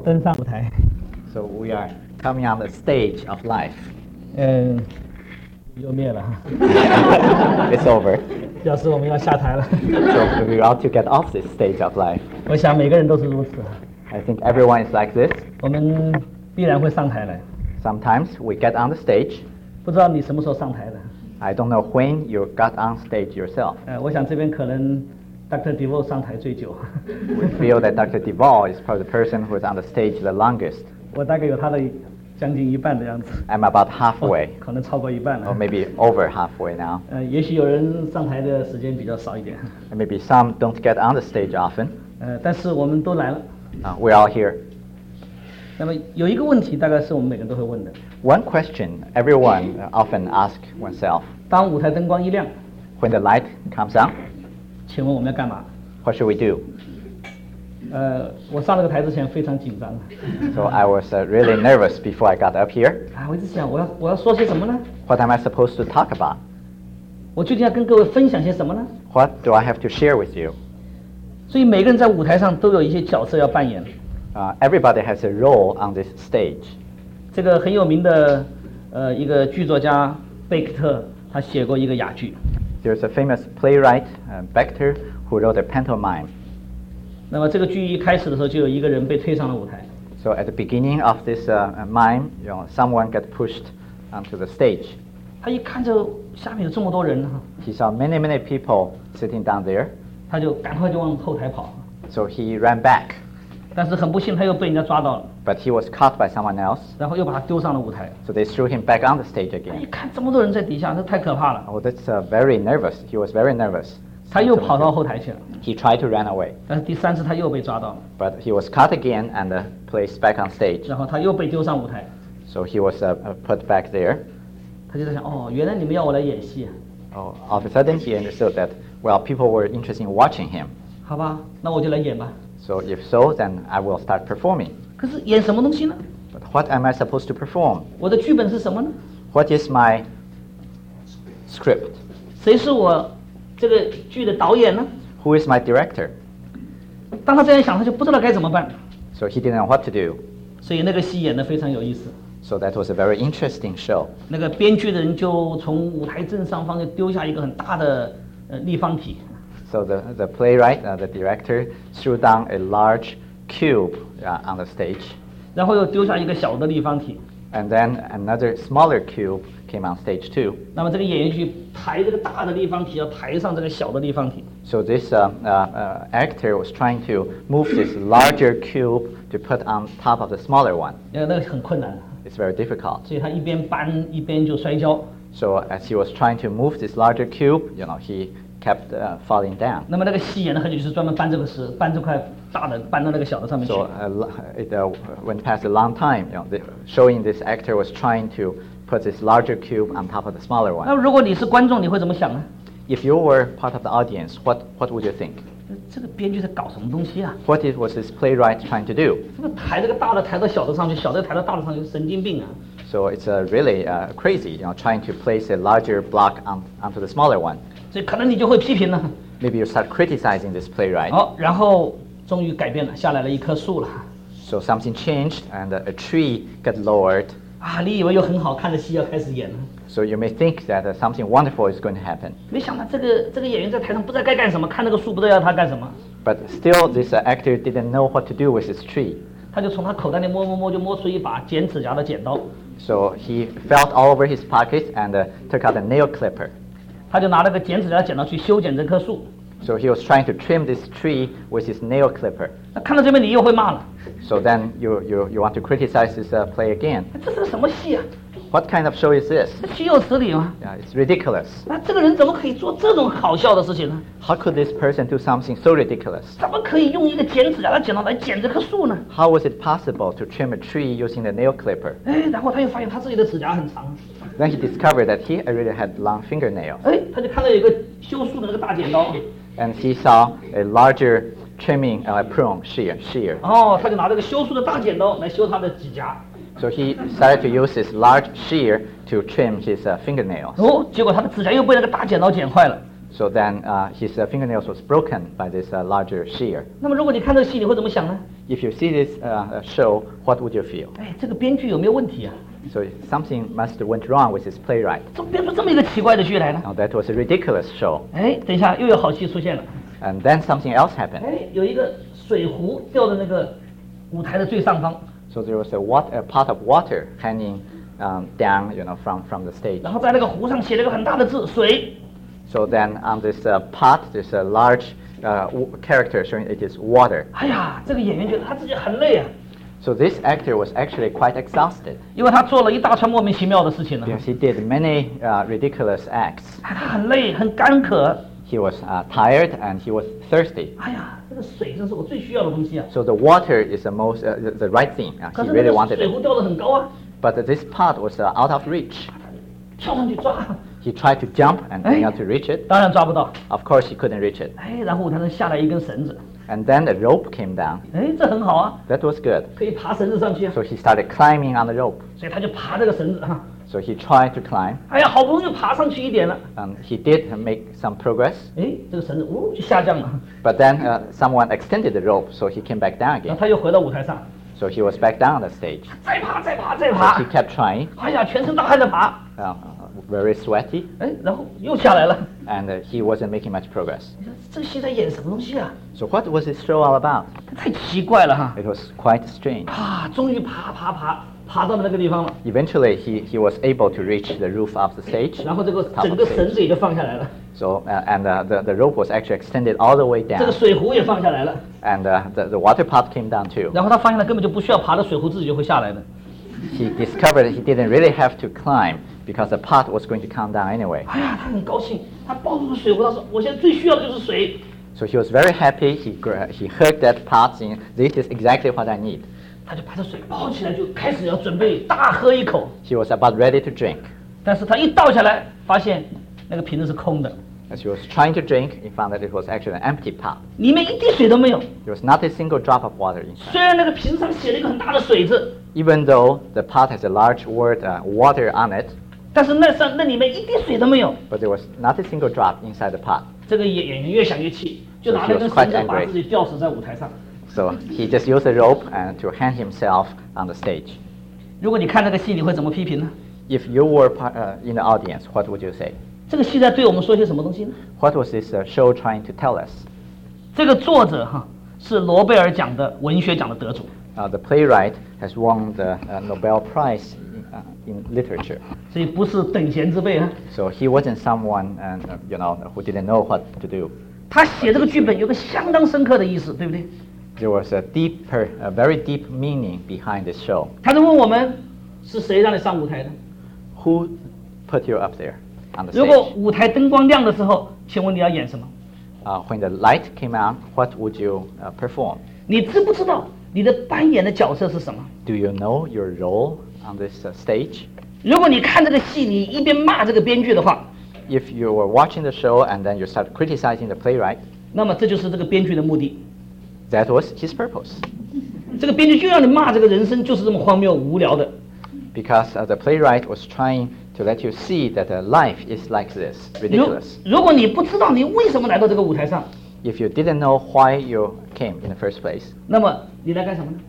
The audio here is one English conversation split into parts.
登上舞台。 So we are coming on the stage of life. 又灭了。 It's over. 表示我们要下台了。 So we ought to get off this stage of life. 我想每个人都是如此。 I think everyone is like this. 我们必然会上台来。 Sometimes we get on the stage. 不知道你什么时候上台的。 I don't know when you got on stage yourself. 我想这边可能 Dr. DeVoe 上台最久。 We feel that Dr. DeVoe is probably the person who is on the stage the longest. 我大概有他的将近一半的样子。 I'm about halfway. 可能超过一半了。 Or maybe over halfway now. 也许有人上台的时间比较少一点。 And maybe some don't get on the stage often. 但是我们都来了。 We're all here. 那么有一个问题，大概是我们每个人都会问的。 One question everyone often asks oneself. 当舞台灯光一亮 When the light comes on, 请问我们要干嘛？ what should we do? 我上这个台之前非常紧张。 So I was really nervous before I got up here. 我一直想我要说些什么呢？ What am I supposed to talk about? 我究竟要跟各位分享些什么呢？ What do I have to share with you? 所以每个人在舞台上都有一些角色要扮演。 Everybody has a role on this stage. 这个很有名的一个剧作家贝克特，他写过一个哑剧。 There's a famous playwright, Bechter, who wrote a pantomime. 那么这个剧一开始的时候，就有一个人被推上了舞台。 So at the beginning of this mime, someone got pushed onto the stage. 他一看着下面有这么多人， He saw many people sitting down there. 他就赶快就往后台跑。 So he ran back. 但是很不幸，他又被人家抓到了。 But he was caught by someone else. 然后又把他丢上了舞台。 So they threw him back on the stage 他 again. 一看这么多人在底下，这太可怕了。 Oh, that's very nervous. He was very nervous. 他又跑到后台去了。 He tried to run away. 但是第三次他又被抓到了。 But he was caught again and placed back on stage. 然后他又被丢上舞台。 So he was put back there. 他就在想，原来你们要我来演戏。 Oh, all of a sudden he understood that, well, people were interested in watching him. 好吧，那我就来演吧。 So if so, then I will start performing. 可是演什么东西呢？ But what am I supposed to perform? 我的剧本是什么呢？ What is my script? 谁是我这个剧的导演呢？ Who is my director? 当他这样想，他就不知道该怎么办。 So he didn't know what to do. 所以那个戏演得非常有意思。 So that was a very interesting show. 那个编剧的人就从舞台正上方就丢下一个很大的立方体。 So the playwright, the director, threw down a large cube on the stage. 然后又丢下一个小的立方体。 And then another smaller cube came on stage too. 那么这个演员去抬这个大的立方体，要抬上这个小的立方体。 So this actor was trying to move this larger cube to put on top of the smaller one. 那个很困难。 It's very difficult. 所以他一边搬一边就摔跤。 So as he was trying to move this larger cube, he kept falling down. 那么那个戏演的很久，就是专门搬这个石，搬这块大的，搬到那个小的上面去。 So it went past a long time, showing this actor was trying to put this larger cube on top of the smaller 那 one. 如果你是观众，你会怎么想呢？ If you were part of the audience, what would you think? 这个编剧在搞什么东西啊？ What was this playwright trying to do? 这个抬这个大的抬到小的上去，小的抬到大的上去，神经病啊！ So it's really crazy, trying to place a larger block onto the smaller one. 所以可能你就会批评了。 Maybe you start criticizing this playwright. 好，然后终于改变了，下来了一棵树了。 So something changed and a tree got lowered. 你以为有很好看的戏要开始演了， So you may think that something wonderful is going to happen. 没想到这个演员在台上不知道该干什么，看那个树不知道要他干什么， But still, this actor didn't know what to do with this tree. 他就从他口袋里摸，就摸出一把剪指甲的剪刀， So he felt all over his pockets and took out a nail clipper. 他就拿那个剪指甲的剪刀去修剪这棵树。 So he was trying to trim this tree with his nail clipper. 那看到这边你又会骂了， So then you want to criticize this play again. 这是个什么戏啊？ What kind of show is this? 这虚有实理吗？ Yeah, it's ridiculous. 那这个人怎么可以做这种好笑的事情呢？ How could this person do something so ridiculous? 怎么可以用一个剪指甲的剪刀来剪这棵树呢？ How was it possible to trim a tree using the nail clipper? 然后他又发现他自己的指甲很长， Then he discovered that he already had long fingernails. 他就看到有一个修树的那个大剪刀， And he saw a larger trimming prune shear. 他就拿这个修树的大剪刀来修他的指甲。 So he started to use this large shear to trim his fingernails. 结果他的指甲又被那个大剪刀剪坏了。 So then his fingernails was broken by this larger shear. 那么如果你看这个戏，你会怎么想呢？ If you see this show, what would you feel? 哎，这个编剧有没有问题啊？ So something must have went wrong with his playwright. 怎么编出这么一个奇怪的剧来呢？ Now that was a ridiculous show. 哎，等一下又有好戏出现了。 And then something else happened. 哎，有一个水壶吊在那个舞台的最上方， So there was a pot of water hanging down, from the stage. 然后在那个壶上写了一个很大的字“水 So then on this pot, there's a large character showing it is water. ”。 哎呀，这个演员觉得他自己很累啊， So this actor was actually quite exhausted 因为他做了一大串莫名其妙的事情呢。 because he did many ridiculous acts. 哎，他很累，很干渴。 He was tired and he was thirsty. 哎呀，这个水真是我最需要的东西啊！ So the water is the right thing. 可 He 是那 really 个 wanted 水 it. 壶吊得很高啊， But this pot was out of reach. 跳上去抓， He tried to jump and Eh? to reach it. 当然抓不到。 Of course, he couldn't reach it. 哎，然后舞台上下来一根绳子， And then a rope came down. 哎，这很好啊， That was good. 可以爬绳子上去啊。 So he started climbing on the rope. 所以他就爬这个绳子哈。 So he tried to climb. 哎呀，好不容易爬上去一点了， He did make some progress. 哎，这个绳子就下降了， But then someone extended the rope, so he came back down 然后 again. 他又回到舞台上， So he was back down on the stage. 再爬，再爬，再 He 爬， kept trying, 哎呀，全身大汗的爬， very sweaty, 哎，然后又下来了。 and he wasn't making much progress. 你说这个戏在演什么东西啊？ So what was this show all about? 太奇怪了哈！ It was quite strange. 啊，终于爬到了那个地方了， Eventually, he was able to reach the roof of the stage. 然后这个 top 整 of 个 the 绳 stage. 子也就放下来了， So the rope was actually extended all the way 这个 down, 水壶也放下来了， and the water pot came down too. 然后他发现他根本就不需要爬的水壶自己就会下来的。 He discovered he didn't really have to climb because the pot was going to come down anyway. 哎呀，他很高兴，他抱住了水壶，他说：“我现在最需要的就是水。” So he was very happy. He heard that pot saying, "This is exactly what I need." 他就把这水抱起来，就开始要准备大喝一口。 He was about ready to drink. 但是他一倒下来，发现那个瓶子是空的， As he was trying to drink, he found that it was actually an empty pot. 里面一滴水都没有。 There was not a single drop of water inside. 虽然那个瓶子上写了一个很大的水字， Even though the pot has a large word water on it, 但是那里面一滴水都没有。 but there was not a single drop inside the pot. 这个演员越想越气，就拿了根绳子把自己吊死在舞台上。 So he just used a rope and to hang himself on the stage. 如果你看这个戏，你会怎么批评呢？ If you were in the audience, what would you say? 这个戏在对我们说些什么东西呢？ What was this show trying to tell us? 这个作者是诺贝尔奖的文学奖的得主， The playwright has won the Nobel Prize in literature. 所以不是等闲之辈啊。 So he wasn't someone who didn't know what to do. 他写这个剧本有个相当深刻的意思，对不对？ There was a very deep meaning behind this show. 他就问我们，是谁让你上舞台的？ Who put you up there on the 如果 stage? 舞台灯光亮的时候，请问你要演什么？ When the light came on, what would you perform? 你知不知道你的扮演的角色是什么？ Do you know your role on this stage? 如果你看这个戏，你一边骂这个编剧的话， If you were watching the show and then you start criticizing the playwright, 那么这就是这个编剧的目的。 that was his purpose. 这个编剧就让你骂这个人生就是这么荒谬无聊的。 Because the playwright was trying to let you see that life is like this, ridiculous. 如果你不知道你为什么来到这个舞台上， If you didn't know why you came in the first place, 那么你来干什么呢？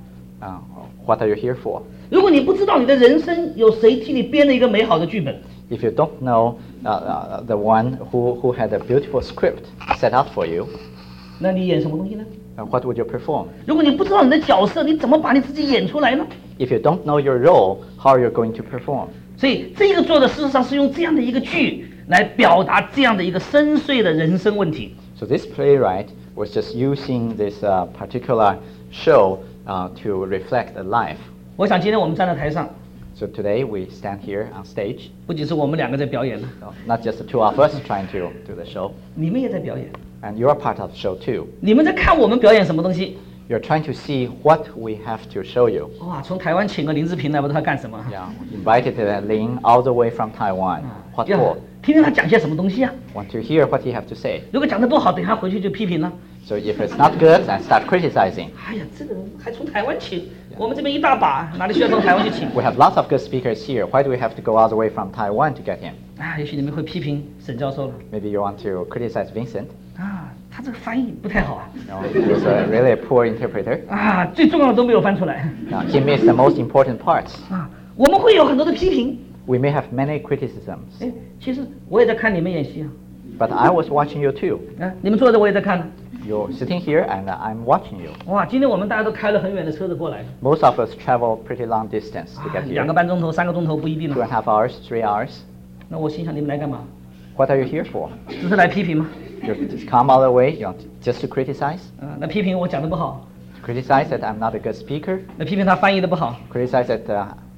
what are you here for? 如果你不知道你的人生有谁替你编了一个美好的剧本， If you don't know the one who had a beautiful script set out for you, 那你演什么东西呢？ what would you perform? 如果你不知道你的角色，你怎么把你自己演出来呢？ If you don't know your role, how are you going to perform? 所以这个作者事实上是用这样的一个剧来表达这样的一个深邃的人生问题。 So this playwright was just using this particular show to reflect a life. 我想今天我们站在台上， So today we stand here on stage, 不仅是我们两个在表演了， not just the two of us trying to do the show, 你们也在表演。 and you're part of the show too. 你们在看我们表演什么东西？ You're trying to see what we have to show you. 哇，从台湾请个林志平来，不知道他干什么？ Yeah, invited Ling all the way from Taiwan. What 呀 for? 听听他讲些什么东西啊？ Want to hear what he have to say. 如果讲得不好，等一下回去就批评了。 So if it's not good, then start criticizing. 哎呀，这个人还从台湾请，我们这边一大把，哪里需要从台湾去请？ We have lots of good speakers here. Why do we have to go all the way from Taiwan to get him? 也许你们会批评沈教授了。 Maybe you want to criticize Vincent. 他这个翻译不太好啊。 He was really a poor interpreter. 最重要的都没有翻出来。 He missed the most important parts. 我们会有很多的批评。 We may have many criticisms. 其实我也在看你们演戏啊。 But I was watching you too. 你们坐着我也在看呢。 You're sitting here and I'm watching you. 今天我们大家都开了很远的车子过来。 Most of us travel pretty long distance to get 2 here. 个半钟头、3个钟头不一定 2.5 了。 hours, 3 hours. 那我心想你们来干嘛？ What are you here for? 只是来批评吗？ You just come all the way, just to criticize? 那批评我讲的不好， Criticize that I'm not a good speaker? 那批评他翻译的不好， Criticize that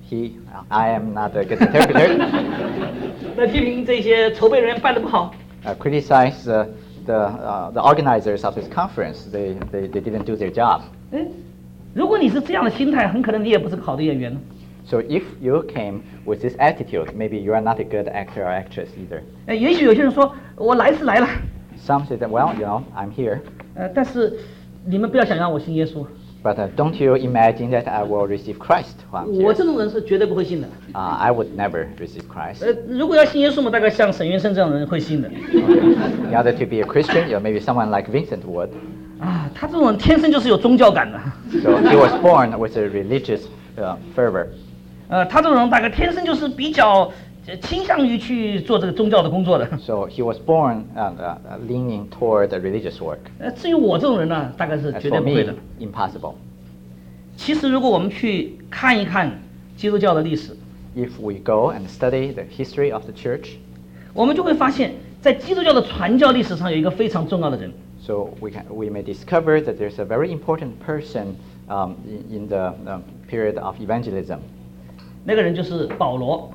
I am not a good interpreter? 那批评这些筹备人员办的不好。 Criticize the organizers of this conference? They didn't do their job. 如果你是这样的心态，很可能你也不是个好的演员。 So if you came with this attitude, maybe you are not a good actor or actress either. 也许有些人说我来是来了， Some say that, well, I'm here. 但是你们不要想让我信耶稣， But don't you imagine that I will receive Christ while I'm 我 here? 这种人是绝对不会信的。 I would never receive Christ. 如果要信耶稣嘛，大概像沈云生这种人会信的。 In order to be a Christian, maybe someone like Vincent would. 他这种人天生就是有宗教感的。 So he was born with a religious fervor. 他这种人大概天生就是比较倾向于去做这个宗教的工作的。 So he was born leaning toward the religious work. 至于我这种人呢，大概是 As 绝对 for 不会的 me,。impossible. 其实如果我们去看一看基督教的历史， If we go and study the history of the church, 我们就会发现，在基督教的传教历史上有一个非常重要的人， so we may discover that there's a very important person in the period of evangelism. 那个人就是保罗。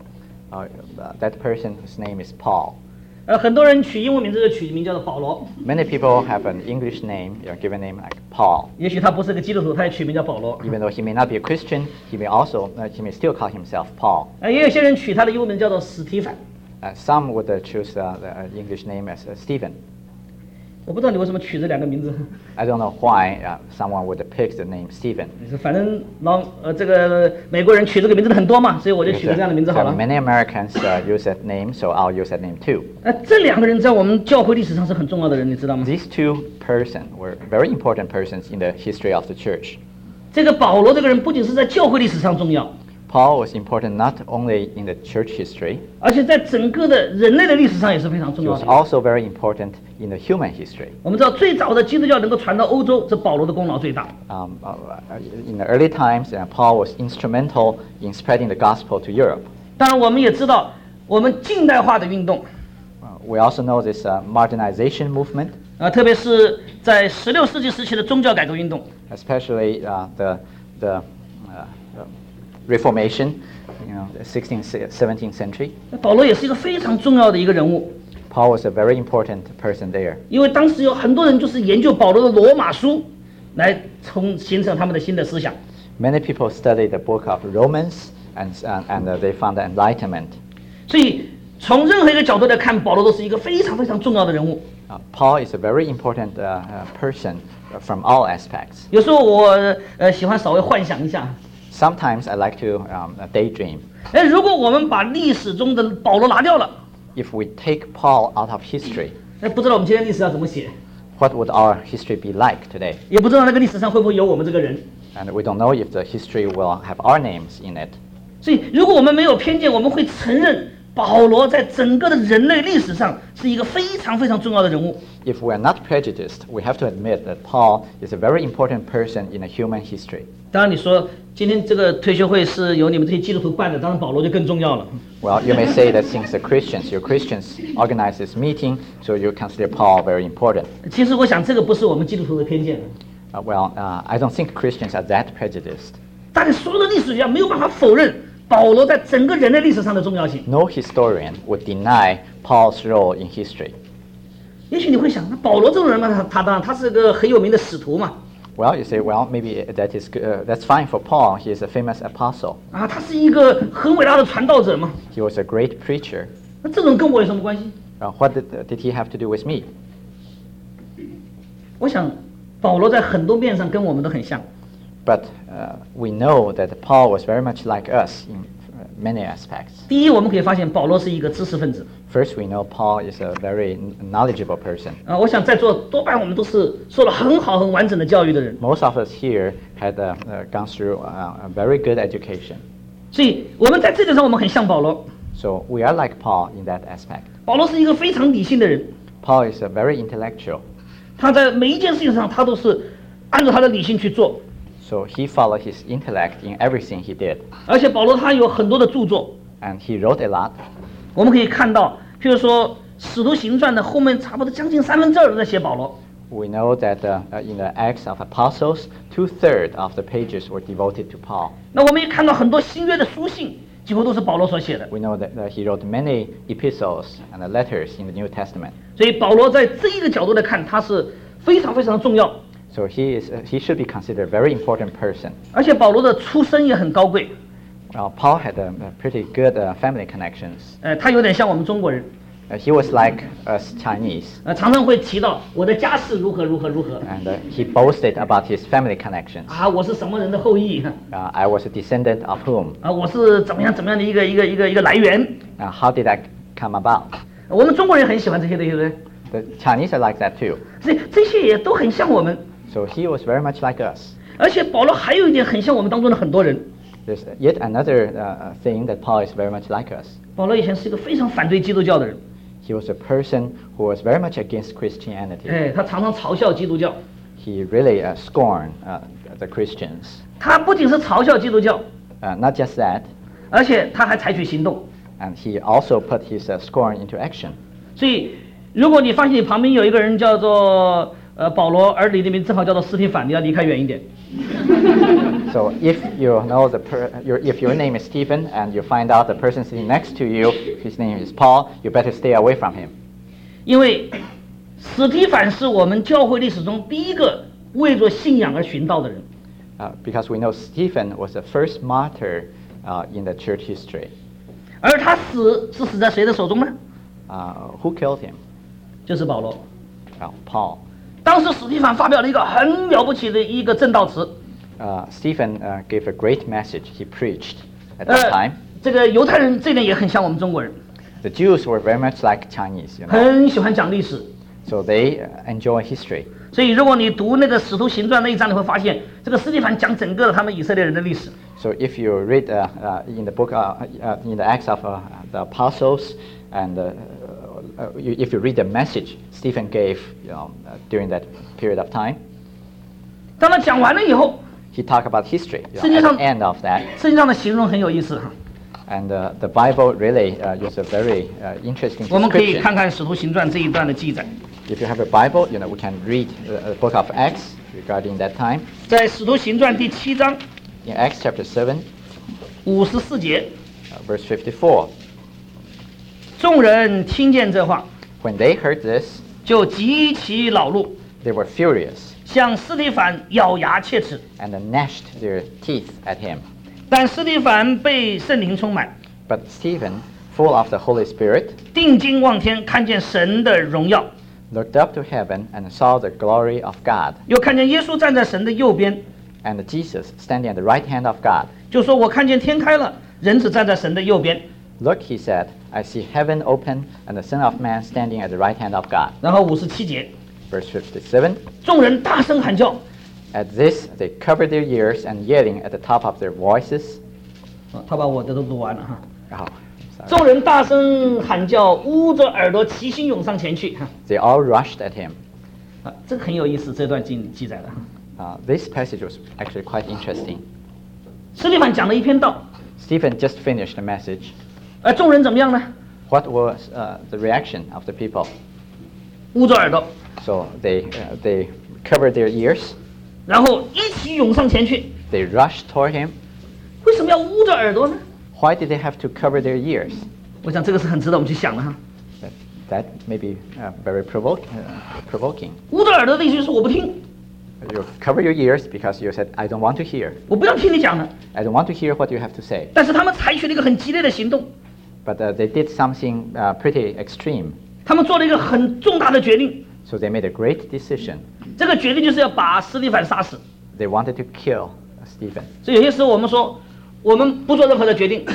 That person's name is Paul. 很多人取英文名字就取名叫做保罗， Many people have an English name, given name like Paul. 也许他不是个基督徒，他也取名叫保罗。 Even though he may not be a Christian, he may still call himself Paul. 也有些人取他的英文名叫做史提凡。 Some would choose the English name as Stephen. 我不知道你为什么取这2个名字。 I don't know why someone would pick the name Stephen. 反正这个美国人取这个名字的很多嘛，所以我就取个这样的名字好了。 Many Americans use that name, so I'll use that name too. 这2个人在我们教会历史上是很重要的人，你知道吗？ These two persons were very important persons in the history of the church. 这个保罗这个人不仅是在教会历史上重要， Paul was important not only in the church history, 而且在整个的人类的历史上也是非常重 he 要 was 的。 also very important in the human history. 我们知道最早的基督教能够传到欧洲，这保罗的功劳最大。 In the early times, Paul was instrumental in spreading the gospel to Europe. 当然，我们也知道我们近代化的运动， We also know this modernization movement, 特别是在16世纪时期的宗教改革运动。 especially the Reformation, the 16th, 17th century. 保罗也是一个非常重要的一个人物， Paul was a very important person there. 因为当时有很多人就是研究保罗的罗马书，来形成他们的新的思想。 Many people studied the book of Romans, and they found the Enlightenment. 所以从任何一个角度来看，保罗都是一个非常非常重要的人物。 Paul is a very important person from all aspects. 有时候我喜欢稍微幻想一下， Sometimes I like to daydream. 如果我们把历史中的保罗拿掉了， If we take Paul out of history, 不知道我们今天历史要怎么写， what would our history be like today? 也不知道那个历史上会不会有我们这个人。 And we don't know if the history will have our names in it. 所以，如果我们没有偏见，我们会承认保罗在整个的人类历史上是一个非常非常重要的人物。 If we are not prejudiced, we have to admit that Paul is a very important person in the human history. 当然，你说今天这个退休会是由你们这些基督徒办的，当然保罗就更重要了。 Well, you may say that since your Christians organize this meeting, so you consider Paul very important. 其实我想这个不是我们基督徒的偏见， I don't think Christians are that prejudiced. 大概所有的历史学家没有办法否认保罗在整个人类历史上的重要性。 No historian would deny Paul's role in history. 也许你会想，那保罗这种人嘛，他当然他是个很有名的使徒嘛， Well, you say, well, maybe that's fine for Paul. He is a famous apostle. 他是一个很伟大的传道者嘛， He was a great preacher. 那这种跟我有什么关系？ What did he have to do with me? 我想，保罗在很多面上跟我们都很像。 But we know that Paul was very much like us in many aspects. 第一，我们可以发现保罗是一个知识分子。 First, we know Paul is a very knowledgeable person. 我想在座多半我们都是受了很好很完整的教育的人， Most of us here had gone through a very good education. 所以我们在这点上我们很像保罗。 So we are like Paul in that aspect. 保罗是一个非常理性的人， Paul is a very intellectual. 他在每一件事情上他都是按照他的理性去做。 So he followed his intellect in everything he did. 而且保罗他有很多的著作， And he wrote a lot. 我们可以看到，譬如说《使徒行传》的后面差不多将近2/3都在写保罗。 We know that in the Acts of Apostles, 2/3 of the pages were devoted to Paul. 那我们也看到很多新约的书信，几乎都是保罗所写的。 We know that he wrote many epistles and letters in the New Testament. 所以保罗在这一个角度来看，他是非常非常重要。 So he should be considered a very important person. 而且保罗的出身也很高贵， Paul had a pretty good family connections. 他有点像我们中国人， He was like us Chinese, 常常会提到我的家世如何如何如何 and he boasted about his family connections. 啊，我是什么人的后裔 I was a descendant of whom? 啊，我是怎么样怎么样的一个来源。 How did that come about? 我们中国人很喜欢这些的，对不对？ The Chinese are like that too. 所以这些也都很像我们。 So he was very much like us. 而且保罗还有一点很像我们当中的很多人。 There's yet another thing that Paul is very much like us. 保罗以前是一个非常反对基督教的人， He was a person who was very much against Christianity. 他常常嘲笑基督教。 He really scorned the Christians. 他不仅是嘲笑基督教， Not just that, 而且他还采取行动。 and he also put his scorn into action. 所以，如果你发现你旁边有一个人叫做保罗，而你的名字正好叫做斯提凡，你要离开远一点。 So if you know if your name is Stephen and you find out the person sitting next to you, his name is Paul, you better stay away from him. 因为史提凡是我们教会历史中第一个为着信仰而殉道的人， Because we know Stephen was the first martyr in the church history. 而他死在谁的手中呢？ Who killed him? 就是保罗。 Paul. 当时史提凡发表了一个很了不起的一个正道词。 Stephen gave a great message. He preached at that time. 这个犹太人这点也很像我们中国人， The Jews were very much like Chinese, you know. 很喜欢讲历史。 So they enjoy history. 所以如果你读那个《使徒行传》那一章，你会发现这个斯提凡讲整个的他们以色列人的历史。 So if you read in the book, in the Acts of the Apostles, and if you read the message Stephen gave during that period of time, 当他讲完了以后， he talked about history. At 圣经上 the end of that, 圣经上的形容很有意思哈。 and the Bible really is a very interesting 我们可以 description. 看看《使徒行传》这一段的记载， If you have a Bible, we can read the book of Acts regarding that time. 在《使徒行传》第7章 In Acts chapter 7, 54节， verse 54, 众人听见这话， when they heard this, 就极其恼怒， they were furious 向斯提凡咬牙切齿。 and gnashed their teeth at him. 但斯提凡被圣灵充满， But Stephen, full of the Holy Spirit, 定睛望天，看见神的荣耀， looked up to heaven and saw the glory of God, 又看见耶稣站在神的右边， and Jesus standing at the right hand of God. 就说：“我看见天开了，人子站在神的右边。 Look, he said, I see heaven open and the Son of Man standing at the right hand of God. ” 然后57节， Verse 57, 众人大声喊叫。 at this they covered their ears and yelling at the top of their voices. 他把我的都读完了哈。 Oh, sorry. 众人大声喊叫，捂着耳朵，齐心涌上前去。哈 They all rushed at him. 这个很有意思，这段记载的。 This passage was actually quite interesting. 斯提凡讲了一篇道， Stephen just finished the message. 众人怎么样呢？ What was the reaction of the people? 捂着耳朵， So they covered their ears. 然后一起涌上前去。 They rushed toward him. 为什么要捂着耳朵呢？ Why did they have to cover their ears? 我想这个是很值得我们去想的哈。 That may be very provoking. 捂着耳朵的意思就是我不听， You cover your ears because you said, I don't want to hear. 我不要听你讲的。 I don't want to hear what you have to say. 但是他们采取了一个很激烈的行动， But they did something pretty extreme. 他们做了一个很重大的决定。 So they made a great decision. 这个决定就是要把斯提凡杀死。 They wanted to kill Stephen. 所以有些时候我们说，我们不做任何的决定，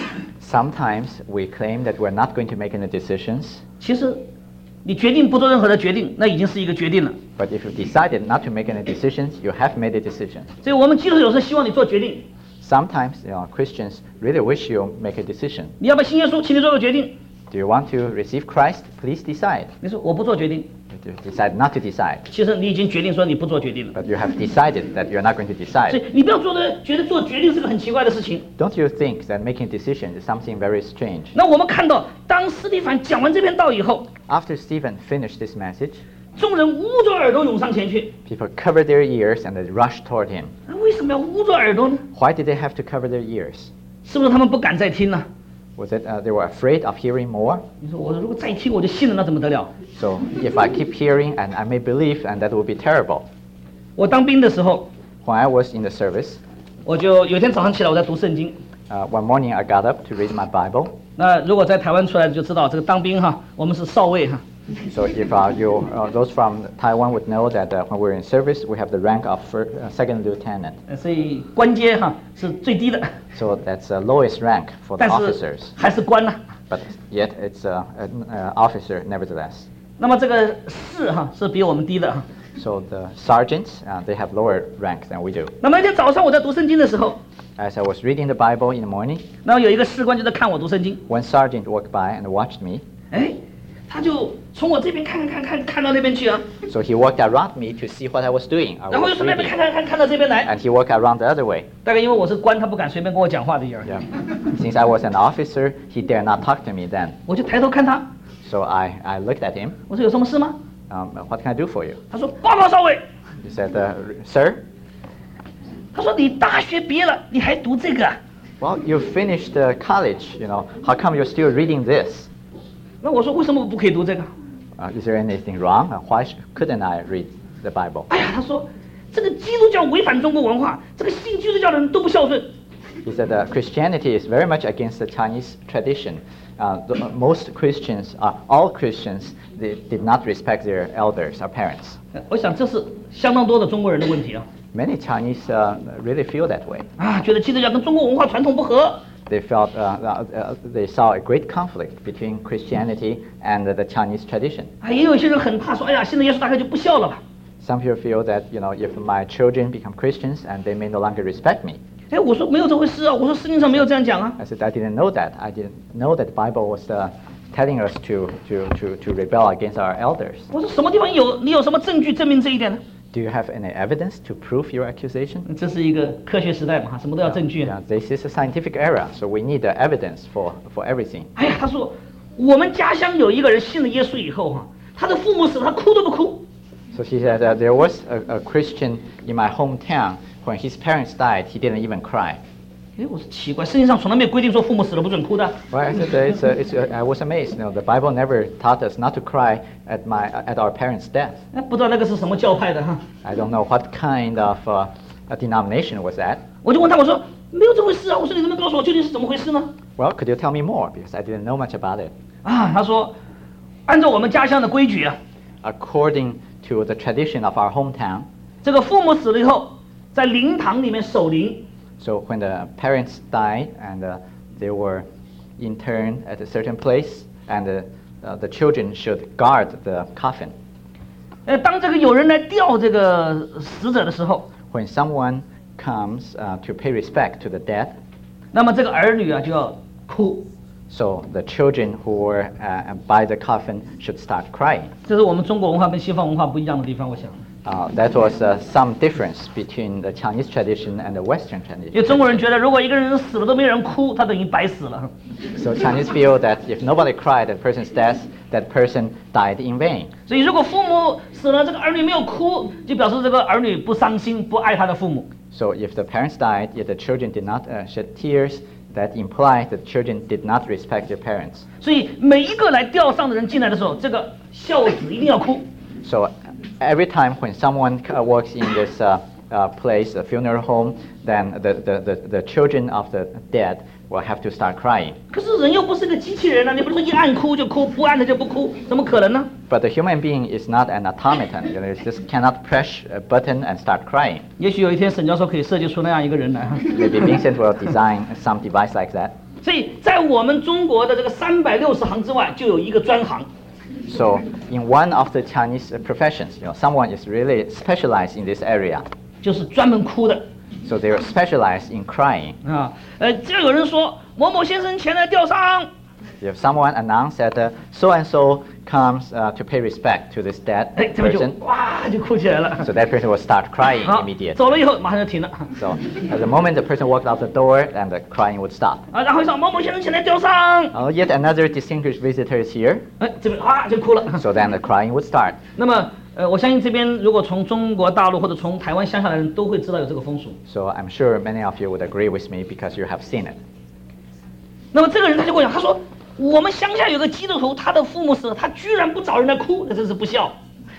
Sometimes we claim that we're not going to make any decisions, 其实你决定不做任何的决定，那已经是一个决定了。 but if you decided not to make any decisions, you have made a decision. 所以我们基督徒有时候希望你做决定， Sometimes, Christians really wish you make a decision. 你要不要信耶稣，请你做个决定。 Do you want to receive Christ? Please decide. 你说我不做决定， You decide not to decide, 其实你已经决定说你不做决定了。 but you have decided that you're not going to 所 decide. 以你不要觉得做决定是个很奇怪的事情。 Don't you think that making a decision is something very strange? 那我们看到，当司提反讲完这篇道以后， After Stephen finished this message, 众人捂着耳朵涌上前去。 people covered their ears and they rushed toward him. 那为什么要捂着耳朵呢？ Why did they have to cover their ears? 是不是他们不敢再听呢？ Was it they were afraid of hearing more? 你说我如果再听我就信了，那怎么得了？ So if I keep hearing and I may believe, and that will be terrible. 我当兵的时候， When I was in the service, 我就有天早上起来我在读圣经。 one morning I got up to read my Bible. 那如果在台湾出来的就知道，这个当兵哈，我们是少尉哈。 So if those from Taiwan would know that when we're in service, we have the rank of second lieutenant. 所以官阶哈是最低的， So that's the lowest rank for the 但是 officers. 还是官呐。 But yet it's an officer nevertheless. 那么这个士哈是比我们低的哈。 So the sergeants, they have lower rank than we do. 那么那天早上我在读圣经的时候， As I was reading the Bible in the morning, 然后有一个士官就在看我读圣经， one sergeant walked by and watched me. 哎，他就从我这边看到那边去啊， So he walked around me to see what I was doing. I 然后又 was 从那边 reading. 看到这边来， And he walked around the other way. 大概因为我是官，他不敢随便跟我讲话的样儿， Yeah. Since I was an officer, he dare not talk to me then. 我就抬头看他， So I looked at him. 我说有什么事吗？ What can I do for you? 他说报告少尉， He said, Sir, 他说你大学毕业了，你还读这个啊？ well, you finished college, How come you're still reading this? 那我说为什么我不可以读这个？ Is there anything wrong? Why couldn't I read the Bible? 哎呀，他说这个基督教违反中国文化，这个信基督教的人都不孝顺。 He said Christianity is very much against the Chinese tradition. Most Christians, all Christians, they did not respect their elders or parents. 我想这是相当多的中国人的问题啊， Many Chinese really feel that way. 啊，觉得基督教跟中国文化传统不合。 They felt they saw a great conflict between Christianity and the Chinese tradition. 啊，也有一些人很怕说，哎呀，信了耶稣大概就不孝了吧？ Some people feel that if my children become Christians and they may no longer respect me. 哎，我说没有这回事啊，我说圣经上没有这样讲啊。 I said I didn't know that. I didn't know that the Bible was telling us to rebel against our elders. 我说什么地方有？你有什么证据证明这一点呢？ Do you have any evidence to prove your accusation? 这是一个科学时代嘛，什么都要证据啊。 Yeah, this is a scientific era, so we need the evidence for everything. 哎呀，他说我们家乡有一个人信了耶稣以后哈，他的父母死了，他哭都不哭。 So he said there was a Christian in my hometown. When his parents died, he didn't even cry. 哎，我说奇怪，圣经上从来没有规定说父母死了不准哭的。 Well, I said I was amazed. The Bible never taught us not to cry at our parents' death. 哎，不知道那个是什么教派的哈。 I don't know what kind of a denomination was that. 我就问他，我说没有这回事啊，我说你能不能告诉我究竟是怎么回事呢？ Well, could you tell me more? Because I didn't know much about it. 啊，他说按照我们家乡的规矩啊， According to the tradition of our hometown, 这个父母死了以后，在灵堂里面守灵。 so when the parents died and they were interned at a certain place, and the children should guard the coffin. 当这个有人来吊这个死者的时候， When someone comes to pay respect to the dead, 那么这个儿女啊就要哭。 so the children who were by the coffin should start crying. 这是我们中国文化跟西方文化不一样的地方，我想。 That was some difference between the Chinese tradition and the Western 因 tradition. 为中国人觉得，如果一个人死了都没人哭，他等于白死了。 So Chinese feel that if nobody cried at a person's death, that person died in vain. 所以如果父母死了，这个儿女没有哭，就表示这个儿女不伤心，不爱他的父母。 So if the parents died, yet the children did not shed tears, that implies that children did not respect their parents. 所以每一个来吊丧的人进来的时候，这个孝子一定要哭。 So every time when someone walks in this place, a funeral home, then the children of the dead will have to start crying. 可是人又不是个机器人啊，你不是说一按哭就哭，不按的就不哭，怎么可能呢？ But the human being is not an automaton. You just cannot press a button and start crying. 也许有一天沈教授可以设计出那样一个人来哈。 Maybe Vincent will design some device like that. 所以在我们中国的这个360行之外，就有一个专行。 So in one of the Chinese professions, someone is really specialized in this area. 就是专门哭的。 So they are specialized in crying. 啊，只要有人说某某先生前来吊丧， If someone announced that so and so comes to pay respect to this dead 这边就 person, 哇就哭起来了。 so that person will start crying 好， immediately. 走了以后马上就停了。 So at the moment the person walked out the door, and the crying would stop. 然后说某某先生前来吊丧， Yet another distinguished visitor is here, 这边就哭了。 so then the crying would start. 那么我相信这边如果从中国大陆或者从台湾乡下来的人都会知道有这个风俗。 So I'm sure many of you would agree with me because you have seen it. 那么这个人他就跟我讲，他说我们乡下有个基督徒，他的父母死了，他居然不找人来哭，那真是不孝。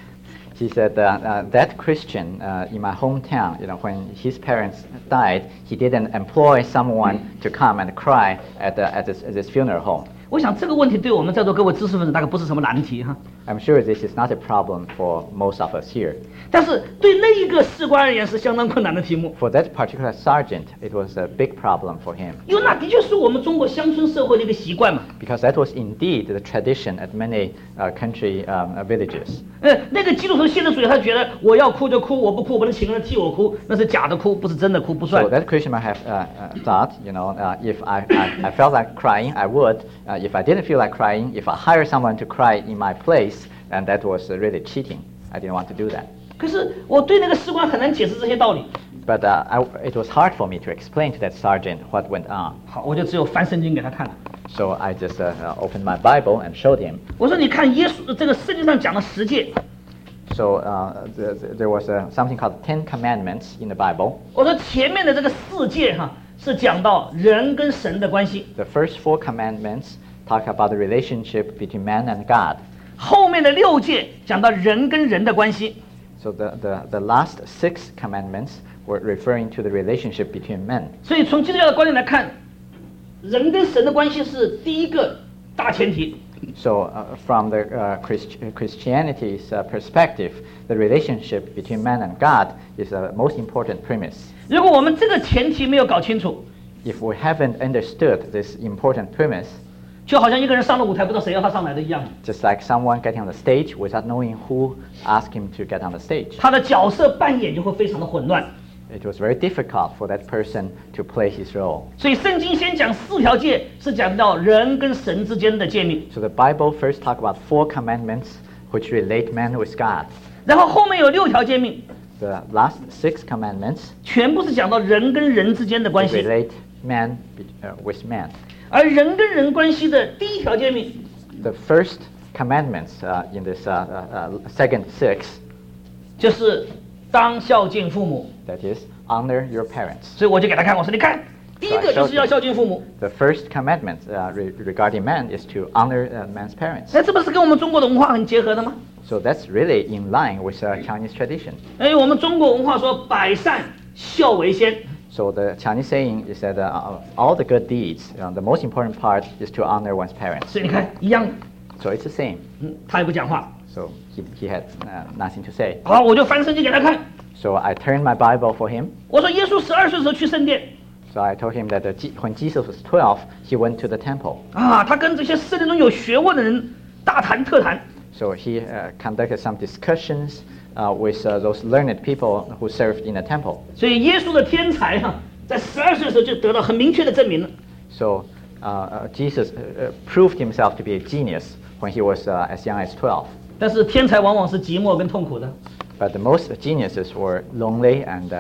He said that Christian in my hometown, when his parents died, he didn't employ someone to come and cry at this funeral home. 我想这个问题对我们在座各位知识分子大概不是什么难题哈， I'm sure this is not a problem for most of us here. 但是对那一个士官而言是相当困难的题目， For that particular sergeant, it was a big problem for him 因为那的确是我们中国乡村社会的一个习惯嘛。 because that was indeed the tradition at many country villages. 那个基督徒信的主他觉得我要哭就哭，我不哭我不能请人替我哭，那是假的哭，不是真的哭，不算 So。that Christian might have thought, if I felt like crying, I would. If I didn't feel like crying, if I hired someone to cry in my place, and that was really cheating. I didn't want to do that. 可是我对那个士官很难解释这些道理。 But it was hard for me to explain to that sergeant what went on. 好，我就只有翻圣经给他看了。 So I just opened my Bible and showed him. 我说你看耶稣这个圣经上讲了10诫， So there was something called Ten Commandments in the Bible. 我说前面的这个4诫是讲到人跟神的关系， The first 4 commandments talk about the relationship between man and God. 后面的6诫讲到人跟人的关系。 So the last 6 commandments were referring to the relationship between men. 所以从基督教的观点来看，人跟神的关系是第一个大前提。 So from the Christianity's perspective, the relationship between man and God is the most important premise. 如果我们这个前提没有搞清楚， If we haven't understood this important premise, 就好像一个人上了舞台不知道谁要他上来的一样， just like someone getting on the stage without knowing who asked him to get on the stage, 他的角色扮演就会非常的混乱。 it was very difficult for that person to play his role. 所以圣经先讲4条诫，是讲到人跟神之间的诫命， So the Bible first talk about 4 commandments which relate man with God. 然后后面有6条诫命， The last 6 commandments 全部是讲到人跟人之间的关系。 relate man with man. 而人跟人关系的第1条诫命 The first commandments in this second 6, 就是当孝敬父母， that is, honor your parents. 所以我就给他看，我说你看，第一个就是要孝敬父母， The first commandment regarding man is to honor man's parents. 那这不是跟我们中国的文化很结合的吗？ So that's really in line with Chinese tradition. 我们中国文化说百善孝为先， So the Chinese saying is that all the good deeds, the most important part is to honor one's parents. 所以你看一样， So it's the same. 他也不讲话。 So he had nothing to say. 好，我就翻圣经给他看， So I turned my Bible for him. 我说耶稣12岁的时候去圣殿 So I told him that when Jesus was 12, he went to the temple. 他跟这些圣殿中有学问的人大谈特谈。 So he conducted some discussions with those learned people who served in the temple. 所以耶稣的天才在12岁的时候就得到很明确的证明了。 So Jesus proved himself to be a genius when he was as young as 12. 但是天才往往是寂寞跟痛苦的。 But the most geniuses were lonely and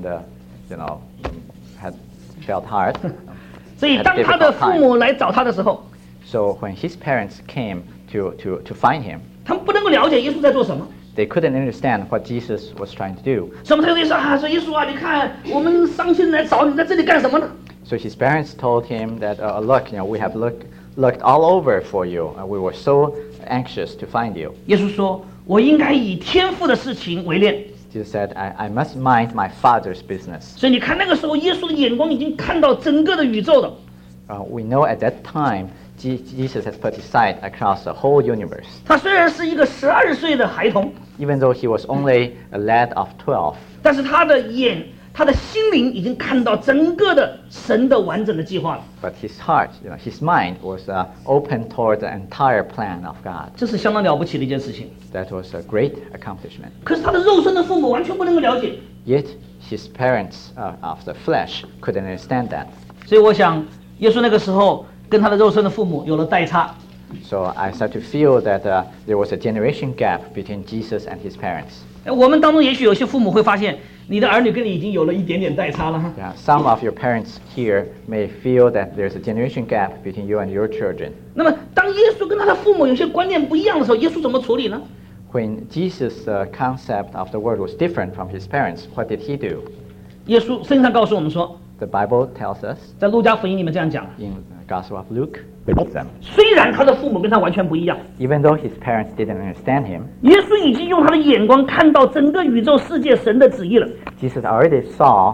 had felt hard. 所以当他的父母来找他的时候， So when his parents came to find him, 他们不能够了解耶稣在做什么。 they couldn't understand what Jesus was trying to do. 所以我们才会说耶稣你看我们伤心来找你，在这里干什么呢？ So his parents told him that, look, we have looked all over for you. We were so anxious to find you. 耶稣说：“我应该以天父的事情为念。” Jesus said, I must mind my Father's business. 所以你看那个时候，耶稣的眼光已经看到整个的宇宙了。 We know at that time, Jesus has put his sight across the whole universe. 他虽然是一个12岁的孩童， Even though he was only a lad of 12, 但是他他的心灵已经看到整个的神的完整的计划了。 But his heart, his mind was open toward the entire plan of God. 这是相当了不起的一件事情。 That was a great accomplishment. 可是他的肉身的父母完全不能够了解， Yet his parents of the flesh couldn't understand that. 所以我想，耶稣那个时候跟他的肉身的父母有了代差。 So I start to feel that there was a generation gap between Jesus and his parents. 我们当中也许有些父母会发现，你的儿女跟你已经有了一点点代差了哈。 Yeah, some of your parents here may feel that there's a generation gap between you and your children. 那么，当耶稣跟他的父母有些观念不一样的时候，耶稣怎么处理呢？ When Jesus' concept of the world was different from his parents, what did he do? 耶稣圣经上告诉我们说， The Bible tells us 在路加福音里面这样讲， in the Gospel of Luke, them. 虽然他的父母跟他完全不一样， Even though his parents didn't understand him, 耶稣已经用他的眼光看到整个宇宙世界神的旨意了。 Jesus already saw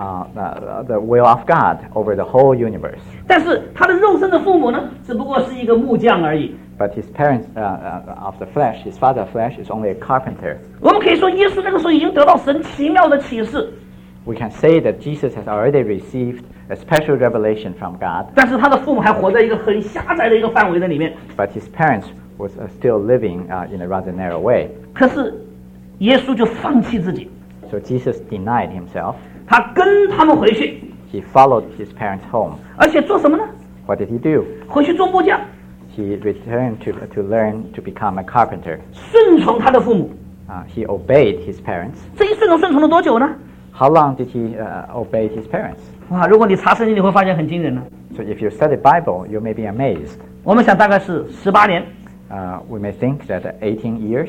the will of God over the whole universe. 但是他的肉身的父母呢，只不过是一个木匠而已。 But his parents of the flesh, his father of flesh, is only a carpenter. 我们可以说，耶稣那个时候已经得到神奇妙的启示， We can say that Jesus has already received a special revelation from God, 但是他的父母还活在一个很狭窄的一个范围的里面。 but his parents was still living in a rather narrow way. 可是耶稣就放弃自己， So Jesus denied himself. 他跟他们回去， He followed his parents home. 而且做什么呢？ What did he do? 回去做木匠， He returned to learn to become a carpenter. 顺从他的父母。 He obeyed his parents. 这一顺从了多久呢？ How long did he obey his parents? 哇，如果你查圣经，你会发现很惊人呢。 So if you study Bible, you may be amazed. 我们想大概是18年 We may think that 18 years.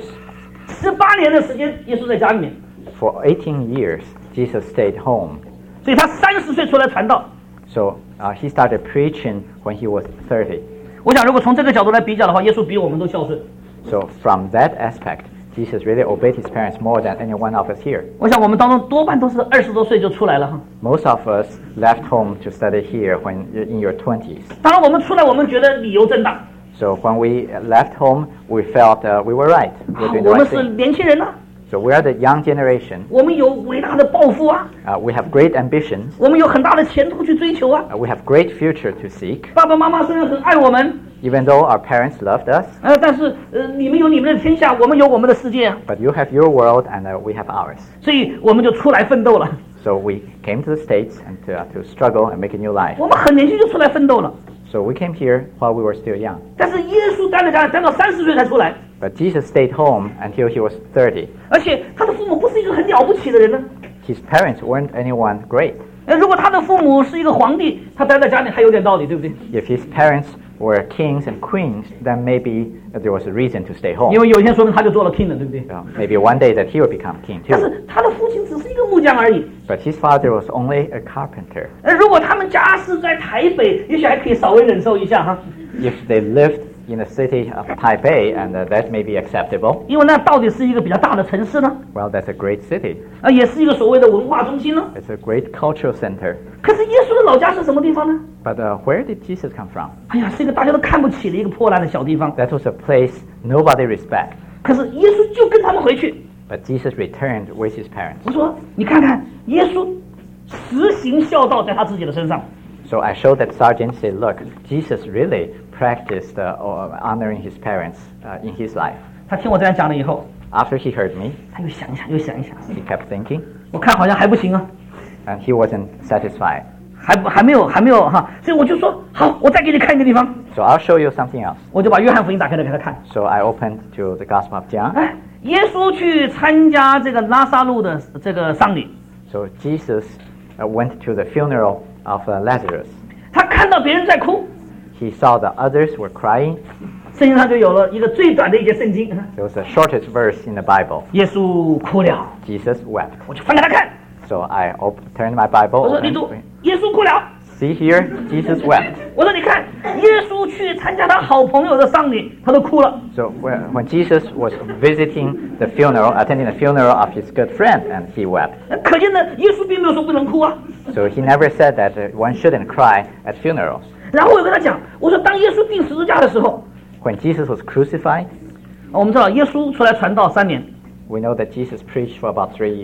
，18年的时间，耶稣在家里面， For 18 years, Jesus stayed home. 所以他30岁出来传道。 So he started preaching when he was 30. 我想，如果从这个角度来比较的话，耶稣比我们都孝顺。 So from that aspect, Jesus really obeyed his parents more than any one of us here. 我想我们当中多半都是20多岁就出来了哈。 Most of us left home to study here when you're in your 20s. 当然，我们出来，我们觉得理由正当， So when we left home, we felt we were right. We're doing the 我 right 们是 thing. 年轻人呐、 So we are the young generation. 我们有伟大的抱负啊， We have great ambitions. 我们有很大的前途去追求啊。 We have great future to seek. 爸爸妈妈虽然很爱我们， Even though our parents loved us, 但是你们有你们的天下，我们有我们的世界啊， but you have your world and we have ours. 所以我们就出来奋斗了。 So we came to the States and to struggle and make a new life. 我们很年轻就出来奋斗了， So we came here while we were still young. 但是耶稣待在家里，待到30岁才出来， But Jesus stayed home until he was 30. 而且他的父母不是一个很了不起的人呢。 His parents weren't anyone great. 如果他的父母是一个皇帝，他待在家里还有点道理，对不对？ If his parents were kings and queens, then maybe there was a reason to stay home. 因为有一天说明他就做了 king 了，对不对？ Maybe one day that he would become king 但 too. 是他的父亲只是一个木匠而已。 But his father was only a carpenter. 如果他们家是在台北，也许还可以稍微忍受一下哈， If they lived in the city of Taipei, and that may be acceptable, 因为那到底是一个比较大的城市呢， well, that's a great city. 也是一个所谓的文化中心呢。 It's a great cultural center. 可是耶稣的老家是什么地方呢？ But where did Jesus come from? 哎呀，是一个大家都看不起的一个破烂的小地方。 That was a place nobody respect. 可是耶稣就跟他们回去。 But Jesus returned with his parents. 我说，你看看，耶稣实行孝道在他自己的身上。 So I showed that sergeant, say, look, Jesus really practiced honoring his parents in his life. 他听我这样讲了以后， After he heard me, 他又想一想，又想一想， he kept thinking, 我看好像还不行啊， and he wasn't satisfied. 还没有哈，所以我就说好，我再给你看一个地方， So I'll show you something else. 我就把约翰福音打开来给他看。 So I opened to the Gospel of John. 哎，耶稣去参加这个拉萨路的这个丧礼， So Jesus went to the funeral of Lazarus. 他看到别人在哭， He saw the others were crying. 圣经上就有了一个最短的一节圣经， There was the shortest verse in the Bible. 耶稣哭了， Jesus wept. 我就翻给他看， So I turned my Bible. 我说你 open. 读，耶稣哭了。 See here, Jesus wept. 我说你看，耶稣去参加他好朋友的丧礼，他都哭了。 So when Jesus was visiting the funeral, attending the funeral of his good friend, and he wept. 可见呢，耶稣并没有说不能哭啊。 So he never said that one shouldn't cry at funerals. 然后我跟他讲，我说当耶稣钉十字架的时候， When Jesus was crucified, 我们知道耶稣出来传道3年， we know that Jesus preached for about 3 years.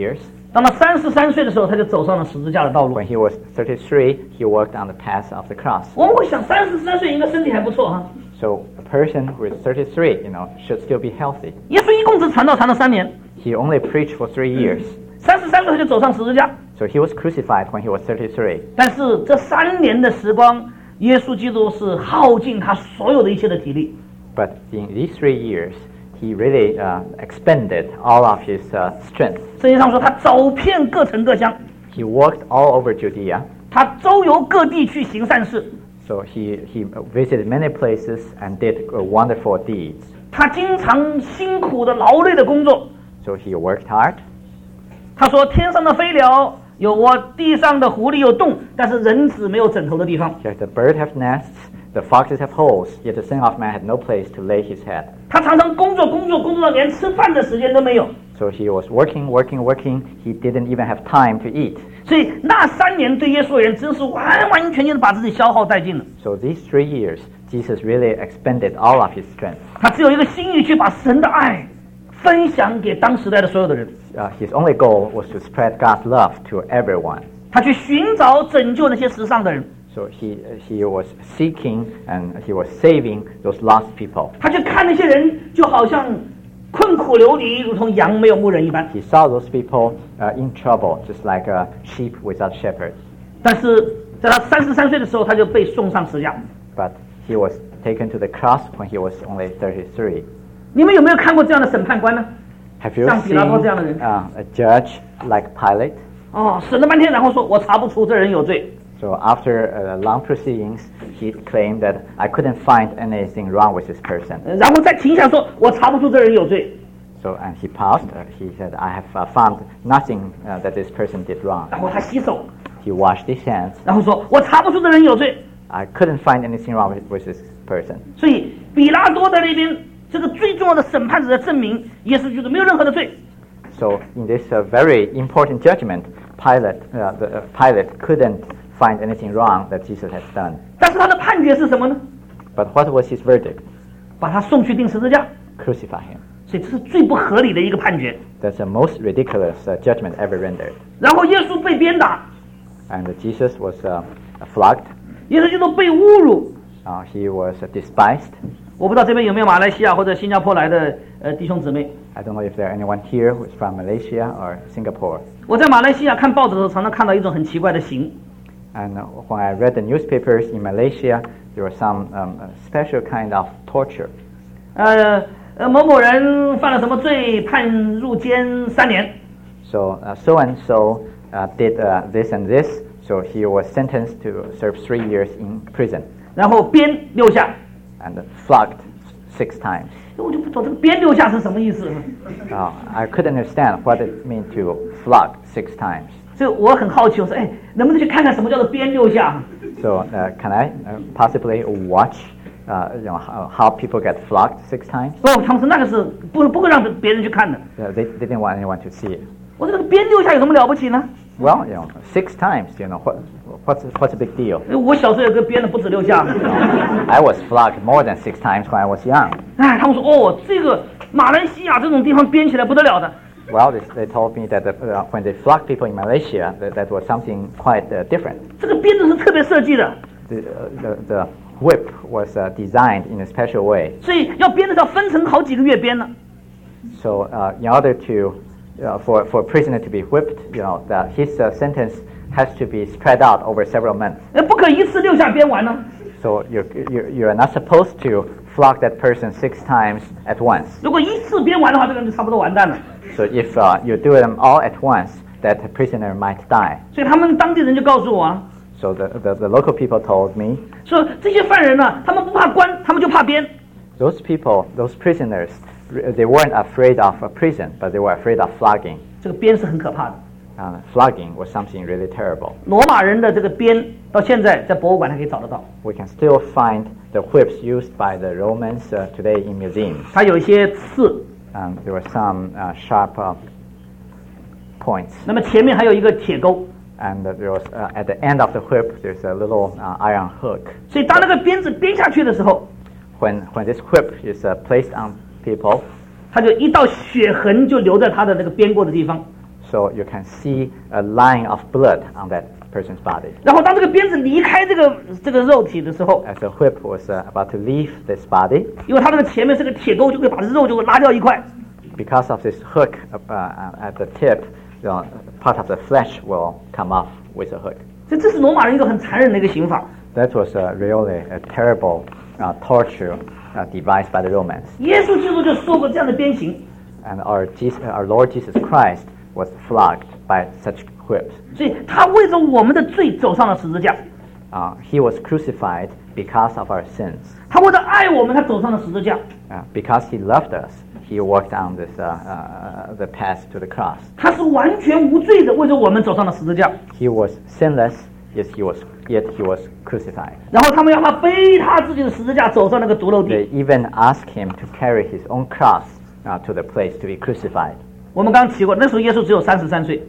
当他33岁的时候，他就走上了十字架的道路。 When he was 33, he walked on the path of the cross. 我们会想，33岁应该身体还不错哈。 So a person who is 33, should still be healthy. 耶稣一共只传道传了3年， He only preached for 3 years. 33岁他就走上十字架。 So he was crucified when he was 33. 但是这3年的时光，耶稣基督是耗尽他所有的一切的体力。 But in these 3 years, he really expended all of his strength. 圣经上说，他走遍各城各乡， He walked all over Judea. 他周游各地去行善事， So he visited many places and did wonderful deeds. 他经常辛苦的劳累的工作。 So he worked hard. 他说：“天上的飞鸟有窝，地上的狐狸有洞，但是人子没有枕头的地方。” Yet the birds have nests, the foxes have holes, yet the Son of Man had no place to lay his head. 他常常工作到连吃饭的时间都没有。 So he was working. He didn't even have time to eat. 所以那3年对耶稣而言，真是完完全全的把自己消耗殆尽了。 So these 3 years, Jesus really expended all of his strength. 他只有一个心意，去把神的爱分享给当时代的所有的人。 His only goal was to spread God's love to everyone. 他去寻找拯救那些时尚的人， So he was seeking and he was saving those lost people. 他去看那些人，就好像困苦流离，如同羊没有牧人一般。 He saw those people in trouble, just like a sheep without shepherd. 但是在他33岁的时候，他就被送上十字架。 But he was taken to the cross when he was only 33. 你们有没有看过这样的审判官呢？ Have you 像 seen 比拉多这样的人？ a judge like Pilate? 审了半天，然后说我查不出这人有罪。 So after long proceedings, he claimed that I couldn't find anything wrong with this person. 然后再停下说，我查不出这人有罪。 So and he paused. He said, "I have found nothing that this person did wrong." 然后他洗手， He washed his hands. 然后说我查不出这人有罪。 I couldn't find anything wrong with this person. 所以比拉多在那边，这个最重要的审判者的证明，耶稣基督没有任何的罪。 So in this very important judgment, Pilate couldn't find anything wrong that Jesus had done. 但是他的判决是什么呢？ But what was his verdict? 把他送去钉十字架。 Crucify him. 所以这是最不合理的一个判决。 That's the most ridiculous judgment ever rendered. 然后耶稣被鞭打， And Jesus was flogged. 耶稣基督被侮辱。 He was despised. 我不知道这边有没有马来西亚或者新加坡来的弟兄姊妹。 I don't know if there are anyone here who is from Malaysia or Singapore. 我在马来西亚看报纸的时候，常常看到一种很奇怪的刑。 And when I read the newspapers in Malaysia, there was some special kind of torture. 某某人犯了什么罪，判入监3年。 So so and so did this and this, so he was sentenced to serve 3 years in prison 然后鞭6下。 and flogged 6 times. 我就不懂这个鞭6下是什么意思。 I couldn't understand what it meant to flog 6 times. 所以我很好奇，我说，能不能去看看什么叫做鞭6下？ So can I possibly watch how people get flogged 6 times? 他们说那个是不会让别人去看的。 They didn't want anyone to see it. 我说这个鞭6下有什么了不起呢？ Well, 6 times, what's a big deal? 我小时候有个鞭的不止6下。 I was flogged more than 6 times when I was young. 他们说这个马来西亚这种地方鞭起来不得了的。 Well, they told me that when they flogged people in Malaysia, that was something quite different. 这个鞭子是特别设计的。 The whip was designed in a special way. 所以要鞭的时候分成好几个月鞭呢。 So in order to for a prisoner to be whipped, his sentence has to be spread out over several months. 不可一次6下鞭完呢。 So you're not supposed to flog that person 6 times at once. 如果一次鞭完的话，这个人就差不多完蛋了。 So if you do them all at once, that prisoner might die. 所以他们当地人就告诉我 So the local people told me, 说这些犯人呢，他们不怕关，他们就怕鞭。 those people, those prisoners, they weren't afraid of a prison, but they were afraid of flogging. 这个鞭是很可怕的。 Flogging was something really terrible. 罗马人的这个鞭到现在在博物馆还可以找得到。 We can still find the whips used by the Romans today in museums. 它有一些刺， There were some sharp points. 那么前面还有一个铁钩。 And there was at the end of the whip, there's a little iron hook. 所以当那个鞭子鞭下去的时候， When this whip is placed on people, 它就一道血痕就留在他的那个鞭过的地方。 so you can see a line of blood on that person's body. 然后当这个鞭子离开这个肉体的时候， As the whip was about to leave this body, 因为它这个前面是个铁钩，就会把肉就会拉掉一块。 because of this hook at the tip, part of the flesh will come off with a hook. 所以这是罗马人一个很残忍的一个刑法。 That was really a terrible torture devised by the Romans. 耶稣基督就受过这样的鞭刑， And our Lord Jesus Christ was flogged by such whips. 所以他为着我们的罪走上了十字架。 He was crucified because of our sins. 他为了爱我们，他走上了十字架。 Because he loved us, he walked on this the path to the cross. 他是完全无罪的，为着我们走上了十字架。 He was sinless, yet he was crucified. 然后他们要他背他自己的十字架走上那个毒漏 They 地。 even asked him to carry his own cross to the place to be crucified. 我们刚刚提过，那时候耶稣只有33岁，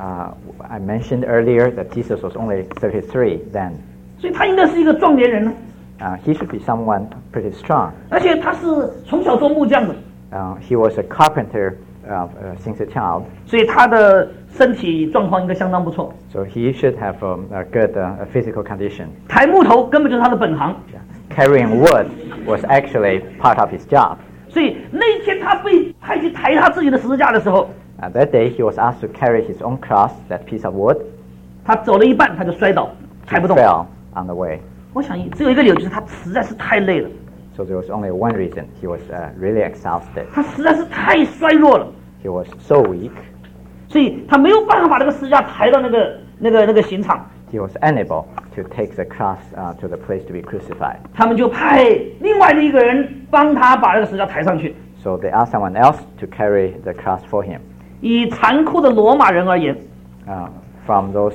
I mentioned earlier that Jesus was only 33 then. 所以他应该是一个壮年人呢。 He should be someone pretty strong. 而且他是从小做木匠的， He was a carpenter since a child, 所以他的身体状况应该相当不错。 so he should have a good physical condition. 抬木头根本就是他的本行， Carrying wood was actually part of his job. 所以那天他被派去抬他自己的十字架的时候， That day he was asked to carry his own cross, that piece of wood. 他走了一半他就摔倒，抬 He 不动。 fell on the way. 我想只有一个理由，就是他实在是太累了， So there was only one reason. He was really exhausted. 他实在是太衰弱了， He was so weak. 所以他没有办法把这个十字架抬到那个刑场。 He was unable to take the cross to the place to be crucified. 他们就派另外的一个人帮他把这个十字架抬上去。 So they asked someone else to carry the cross for him. 以残酷的罗马人而言， From those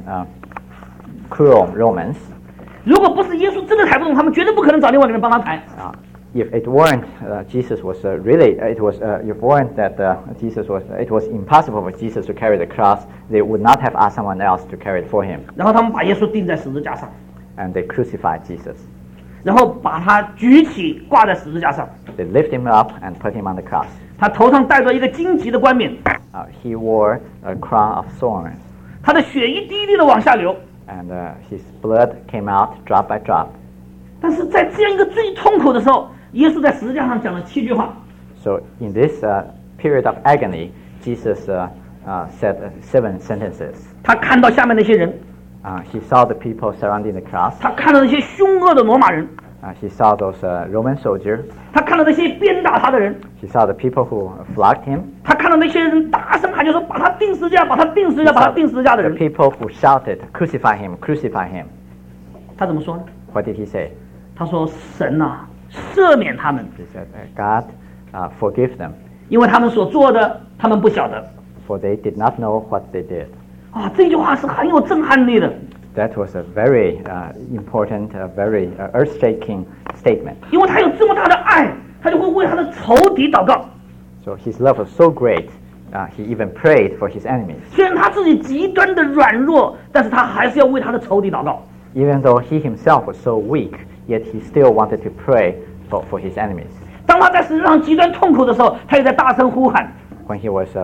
cruel Romans, 如果不是耶稣真的抬不动，他们绝对不可能找另外一个人帮他抬。 if it weren't Jesus was really, it was if weren't that Jesus was, it was impossible for Jesus to carry the cross. They would not have asked someone else to carry it for him. 然后他们把耶稣钉在十字架上， And they crucified Jesus. 然后把他举起挂在十字架上， They lift him up and put him on the cross. 他头上戴着一个荆棘的冠冕， He wore a crown of thorns, 他的血一滴滴的往下流。 and his blood came out drop by drop. 但是在这样一个最痛苦的时候，耶稣在十字架上讲了7句话。 So in this period of agony, Jesus said 7 sentences. 他看到下面那些人， He saw the people surrounding the cross. 他看到那些凶恶的罗马人， He saw those Roman soldiers. 他看到那些鞭打他的人， He saw the people who flogged him. 他看到那些人大声喊叫说：“把他钉十字架，把他钉十字架，把他钉十字架的 The 人。 people who shouted, "Crucify him! Crucify him!" ” 他怎么说呢？ What did he say? 他说：“神啊，赦免他们， He said, "God, forgive them, 因为他们所做的，他们不晓得。 for they did not know what they did." ” 啊，这句话是很有震撼力的， That was a very important, very earth-shaking statement. 因为他有这么大的爱，他就会为他的仇敌祷告。 So his love was so great, he even prayed for his enemies. 虽然他自己极端的软弱，但是他还是要为他的仇敌祷告。 Even though he himself was so weak, yet he still wanted to pray for his enemies. 当他在实际上极端痛苦的时候，他也在大声呼喊。 When he was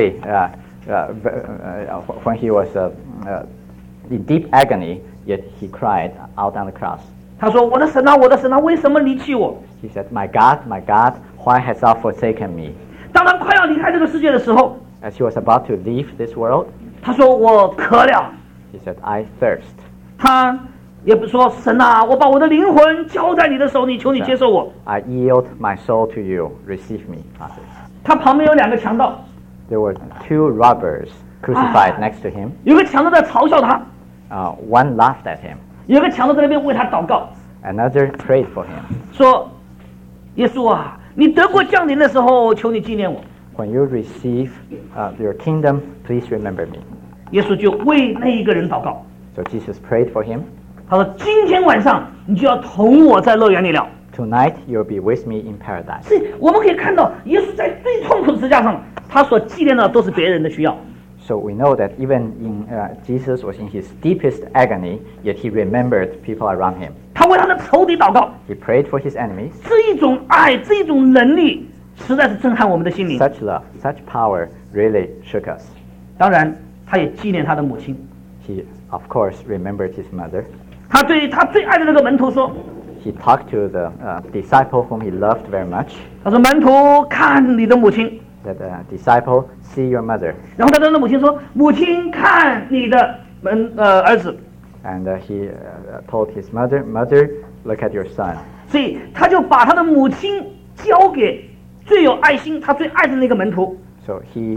when he was in deep agony, yet he cried out on the cross. 他说：“我的神啊，我的神啊，为什么离弃我 He said, my God, why hast thou forsaken me?" 当他快要离开这个世界的时候， As he was about to leave this world, 他说：“我渴了。 he said, I thirst. ” 他也不说：“神啊，我把我的灵魂交在你的手里，求你接受我。 I yield my soul to you, receive me, Father. ” 他旁边有2个强盗， There were 2 robbers crucified next to him. 有个强盗在嘲笑他， One laughed at him, 有个强盗在那边为他祷告， another prayed for him. 说：“耶稣啊，你得国降临的时候，求你纪念我。 When you receive your kingdom, please remember me. ” 耶稣就为那一个人祷告， So Jesus prayed for him. 他说：“今天晚上你就要同我在乐园里了。” Tonight you'll be with me in paradise. 所以我们可以看到，耶稣在最痛苦的十字架上，他所纪念的都是别人的需要。 So we know that even in Jesus was in his deepest agony, yet he remembered people around him. 他为他的仇敌祷告， He prayed for his enemies. 这一种爱，这一种能力，实在是震撼我们的心灵。 Such love, such power really shook us. 当然，他也纪念他的母亲。 He, of course, remembered his mother. 他对他最爱的那个门徒说 He talked to the disciple whom he loved very much. 他说门徒看你的母亲， That disciple, see your mother. 然后他对他的母亲说母亲看你的儿子， And he told his mother, Mother, look at your son. 所以他就把他的母亲交给最有爱心他最爱的那个门徒。 So he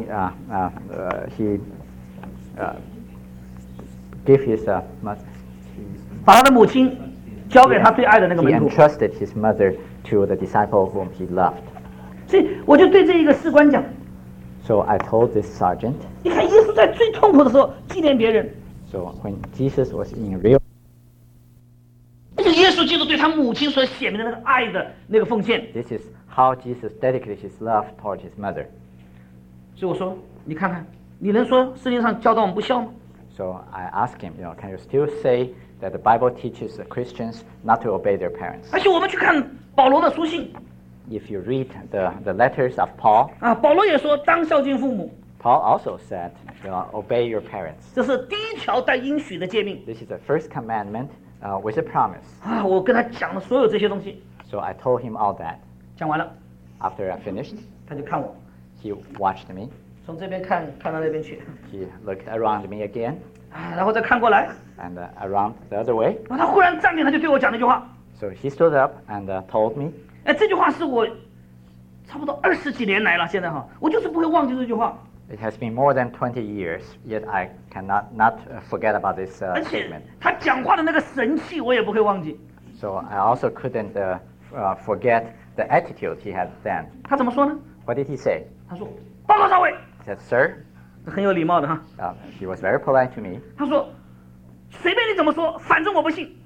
gave his mother. 把他的母亲交给他最爱的那个 He 门徒。 entrusted his mother to the disciple whom he loved. 所以我就对这一个士官讲， So I told this sergeant. 你看耶稣在最痛苦的时候纪念别人， So when Jesus was in real, 这是耶稣基督对他母亲所显明的那个爱的那个奉献。 this is how Jesus dedicated his love toward his mother. 所以我说，你看看，你能说圣经上教导我们不孝吗？ So I asked him, can you still say that the Bible teaches the Christians not to obey their parents? 而且我们去看保罗的书信 If you read the letters of Paul, 啊，保罗也说当孝敬父母， Paul also said, obey your parents. 这是第一条带应许的诫命 This is the first commandment with a promise. 啊。我跟他讲了所有这些东西， So I told him all that. 讲完了， After I finished, 他就看我， he watched me. 从这边看到那边去 He looked around me again 啊，然后再看过来， and around the other way. 然后他忽然站起来，他就对我讲了一句话， So he stood up and told me. 哎，这句话是我差不多20几年来了，现在哈，我就是不会忘记这句话， It has been more than 20 years, yet I cannot not forget about this 而且 statement. 他讲话的那个神气我也不会忘记。 So I also couldn't forget the attitude he had then. 他怎么说呢？ What did he say? 他说：“报告少尉， He said, Sir, 很有礼貌的哈。 he was very polite to me. 他说：随便你怎么说，反正我不信。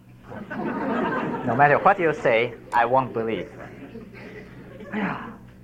No matter what you say, I won't believe. 哎呀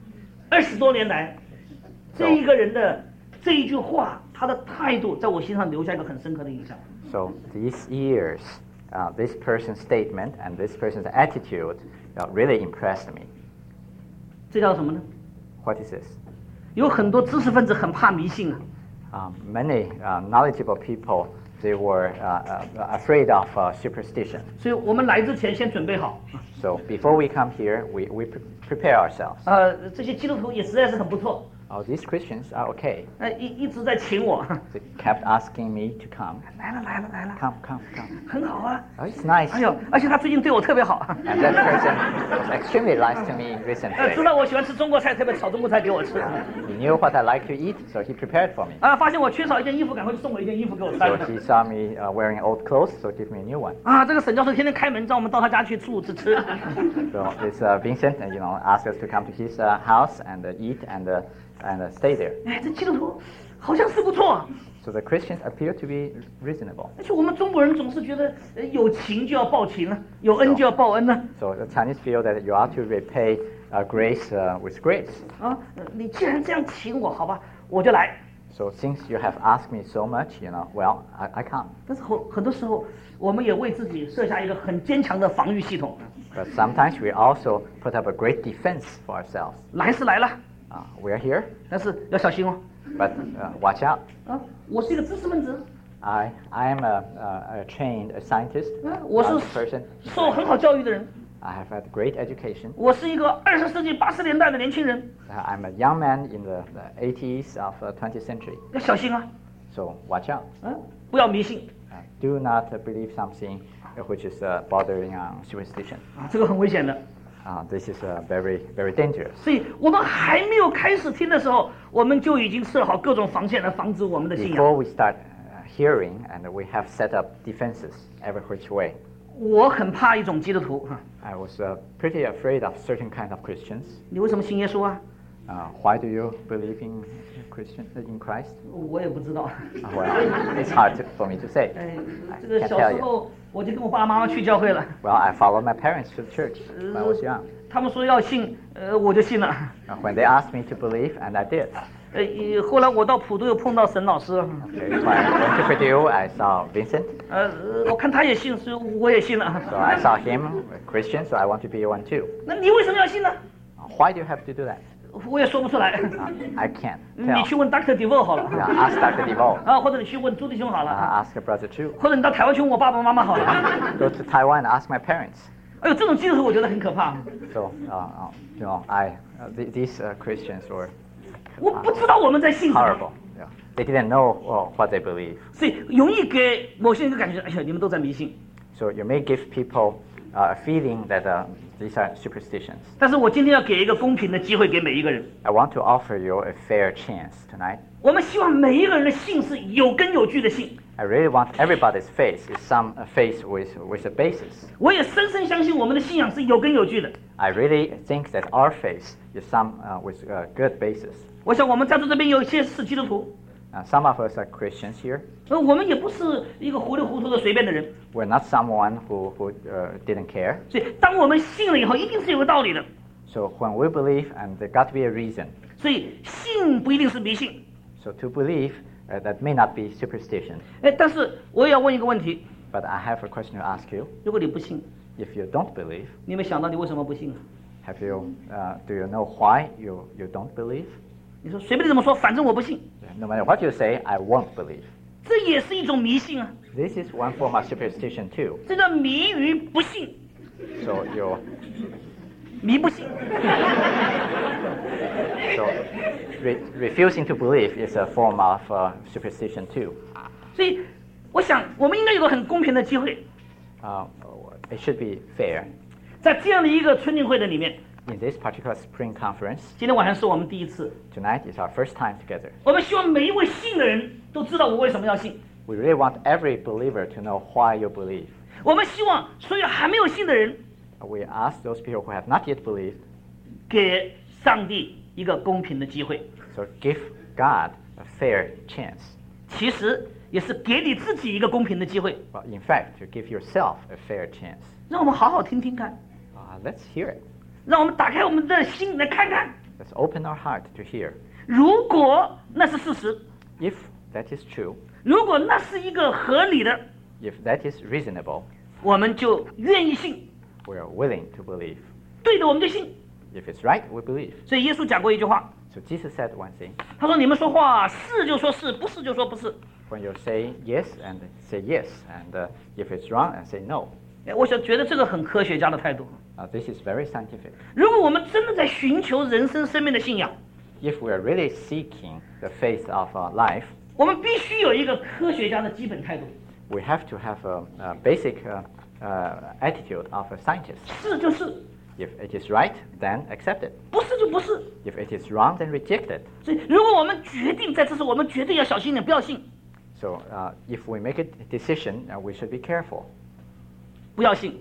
，20多年来，这一个人的这一句话，他的态度，在我心上留下一个很深刻的印象。 So these years, this person's statement and this person's attitude really impressed me. 这叫什么呢？ What is this? 有很多知识分子很怕迷信啊， Many knowledgeable people, they were afraid of superstition. 所以我们来之前先准备好。 So before we come here, we prepare ourselves. 这些基督徒也实在是很不错， Oh, these Christians are okay. 一直在请我， They kept asking me to come. 来了， Come, come, come. 很好啊。 Oh, it's nice. 哎呦，而且他最近对我特别好， And that person was extremely nice to me 知 recently. 道我喜欢吃中国菜，特别炒中国菜给我吃。 He knew what I like to eat, so he prepared for me. 发现我缺少一件衣服，赶快就送我一件衣服给我 So 穿。 he saw me wearing old clothes, so give me a new one. 这个沈教授天天开门，让我们到他家去吃吃。 So this Vincent, asked us to come to his house and eat and stay there. 哎，这基督徒好像是不错， So the Christians appear to be reasonable. 而且我们中国人总是觉得，有情就要报情了，有恩就要报恩了。 So the Chinese feel that you ought to repay grace with grace. 你既然这样请我，好吧，我就来。 So since you have asked me so much, well, I come. 但是很多时候，我们也为自己设下一个很坚强的防御系统。 But sometimes we also put up a great defense for ourselves. 来是来了， We're here, 但是要小心哦。 but watch out. 我是一个知识分子， I am a trained scientist, 我 a 是 person. 受很好教育的人， I have had great education. 我是一个20世纪80年代的年轻人， I'm a young man in the 80s of the 20th century. 要小心啊， So watch out. 不要迷信 Do not believe something which is bordering on superstition. 这个很危险的。 This is very, very dangerous. 所以我们还没有开始听的时候，我们就已经设好各种防线来防止我们的信仰。 Before we start hearing, and we have set up defenses every which way. 我很怕一种基督徒 I was pretty afraid of certain kind of Christians. 你为什么信耶稣啊？ Why do you believe in Christ? 我也不知道。 Well, it's hard for me to say. 这个 I can't 小 tell 时 you. 候我就跟我爸爸妈妈去教会了， Well, I followed my parents to the church when I was young. 他们说要信，我就信了。 When they asked me to believe, and I did. 后来我到普渡又碰到沈老师， Okay, when I went to Purdue, I saw Vincent. 我看他也信，所以我也信了。 So I saw him, a Christian, so I want to be one too. 那你为什么要信呢？ Why do you have to do that? 我也说不出来。 I can't 你 tell. 去问 Dr. DeVoe 好了。 Yeah, ask Dr. DeVoe. 啊，或者你去问朱弟兄好了。 Ask Brother Chu. 或者你到台湾去问我爸爸妈妈好了。 Go to Taiwan and ask my parents. 哎呦，这种基督徒我觉得很可怕。 So, these Christians were 我不知道我们在信什么， horrible. Yeah. They didn't know what they believe. 所以容易给某些人一个感觉，哎呀，你们都在迷信。 So you may give people a feeling that these are superstitions. 但是我今天要给一个公平的机会给每一个人。 I want to offer you a fair chance tonight. 我们希望每一个人的信是有根有据的信。 I really want everybody's faith is some faith with a basis. 我也深深相信我们的信仰是有根有据的。 I really think that our faith is some with a good basis. 我想我们在座这边有一些是基督徒， Some of us are Christians here. 我们也不是一个糊里糊涂的随便的人。 We're not someone who didn't care. 所以当我们信了以后，一定是有个道理的。 So when we believe, and there got to be a reason. 所以信不一定是迷信。 So to believe, that may not be superstition. 但是我也要问一个问题： But I have a question to ask you. 如果你不信， If you don't believe, 你有没有想到你为什么不信啊？ do you know why you don't believe? 你说随便你怎么说，反正我不信， No matter what you say, I won't believe. 这也是一种迷信啊。 This is one form of superstition too. 这叫迷于不信， So you 迷不信。 so refusing to believe is a form of superstition too. 所以我想我们应该有个很公平的机会， It should be fair. 在这样的一个春运会的里面， In this particular spring conference, 今天晚上是我们第一次， tonight is our first time together. 我们希望每一位信的人都知道我为什么要信。 We really want every believer to know why you believe. 我们希望所有还没有信的人， We ask those people who have not yet believed, 给上帝一个公平的机会， so give God a fair chance. 其实也是给你自己一个公平的机会。 Well, in fact, to give yourself a fair chance. 让我们好好听听看， Let's hear it. 让我们打开我们的心来看看， Let's open our heart to hear. 如果那是事实， If that is true, 如果那是一个合理的， if that is reasonable, 我们就愿意信， we are willing to believe. 对的我们就信。 If it's right, we believe. 所以耶稣讲过一句话， So Jesus said one thing. 他说：“你们说话是就说是，不是就说不是。 When you say yes and say yes, and if it's wrong, and say no. ” 我想觉得这个很科学家的态度。 This is very scientific. 如果我们真的在寻求人生生命的信仰， If we are really seeking the faith of our life, 我们必须有一个科学家的基本态度， we have to have a basic attitude of a scientist. 是就是， If it is right, then accept it. 不是就不是。 If it is wrong, then reject it. 所以，如果我们决定在这时，我们绝对要小心点，不要信， So if we make a decision, we should be careful. 不要信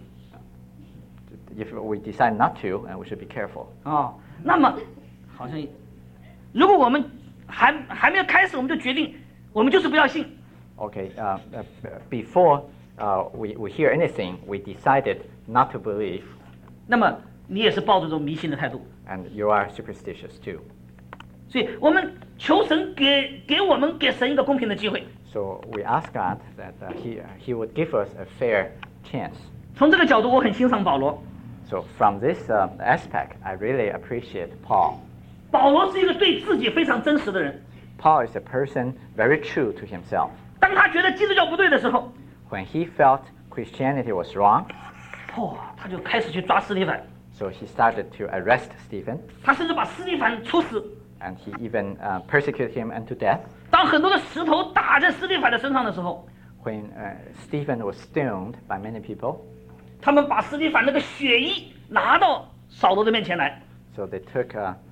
If we decide not to, we should be careful. 啊。那么，好像，如果我们还没有开始，我们就决定，我们就是不要信。 Okay, before we hear anything, we decided not to believe, 那么你也是抱着这种迷信的态度。 and you are superstitious too. 所以我们求神给神一个公平的机会。 So we ask God that He would give us a fair chance. 从这个角度，我很欣赏保罗。 So from this aspect, I really appreciate Paul. 保罗是一个对自己非常真实的人。 Paul is a person very true to himself. 当他觉得基督教不对的时候， When he felt Christianity was wrong, 他就开始去抓司提反， so he started to arrest Stephen, 他甚至把司提反处死。 and he even persecuted him unto death. 当很多的石头打在司提反的身上的时候， When Stephen was stoned by many people, 他们把司提反那个血衣拿到扫罗的面前来。 so they took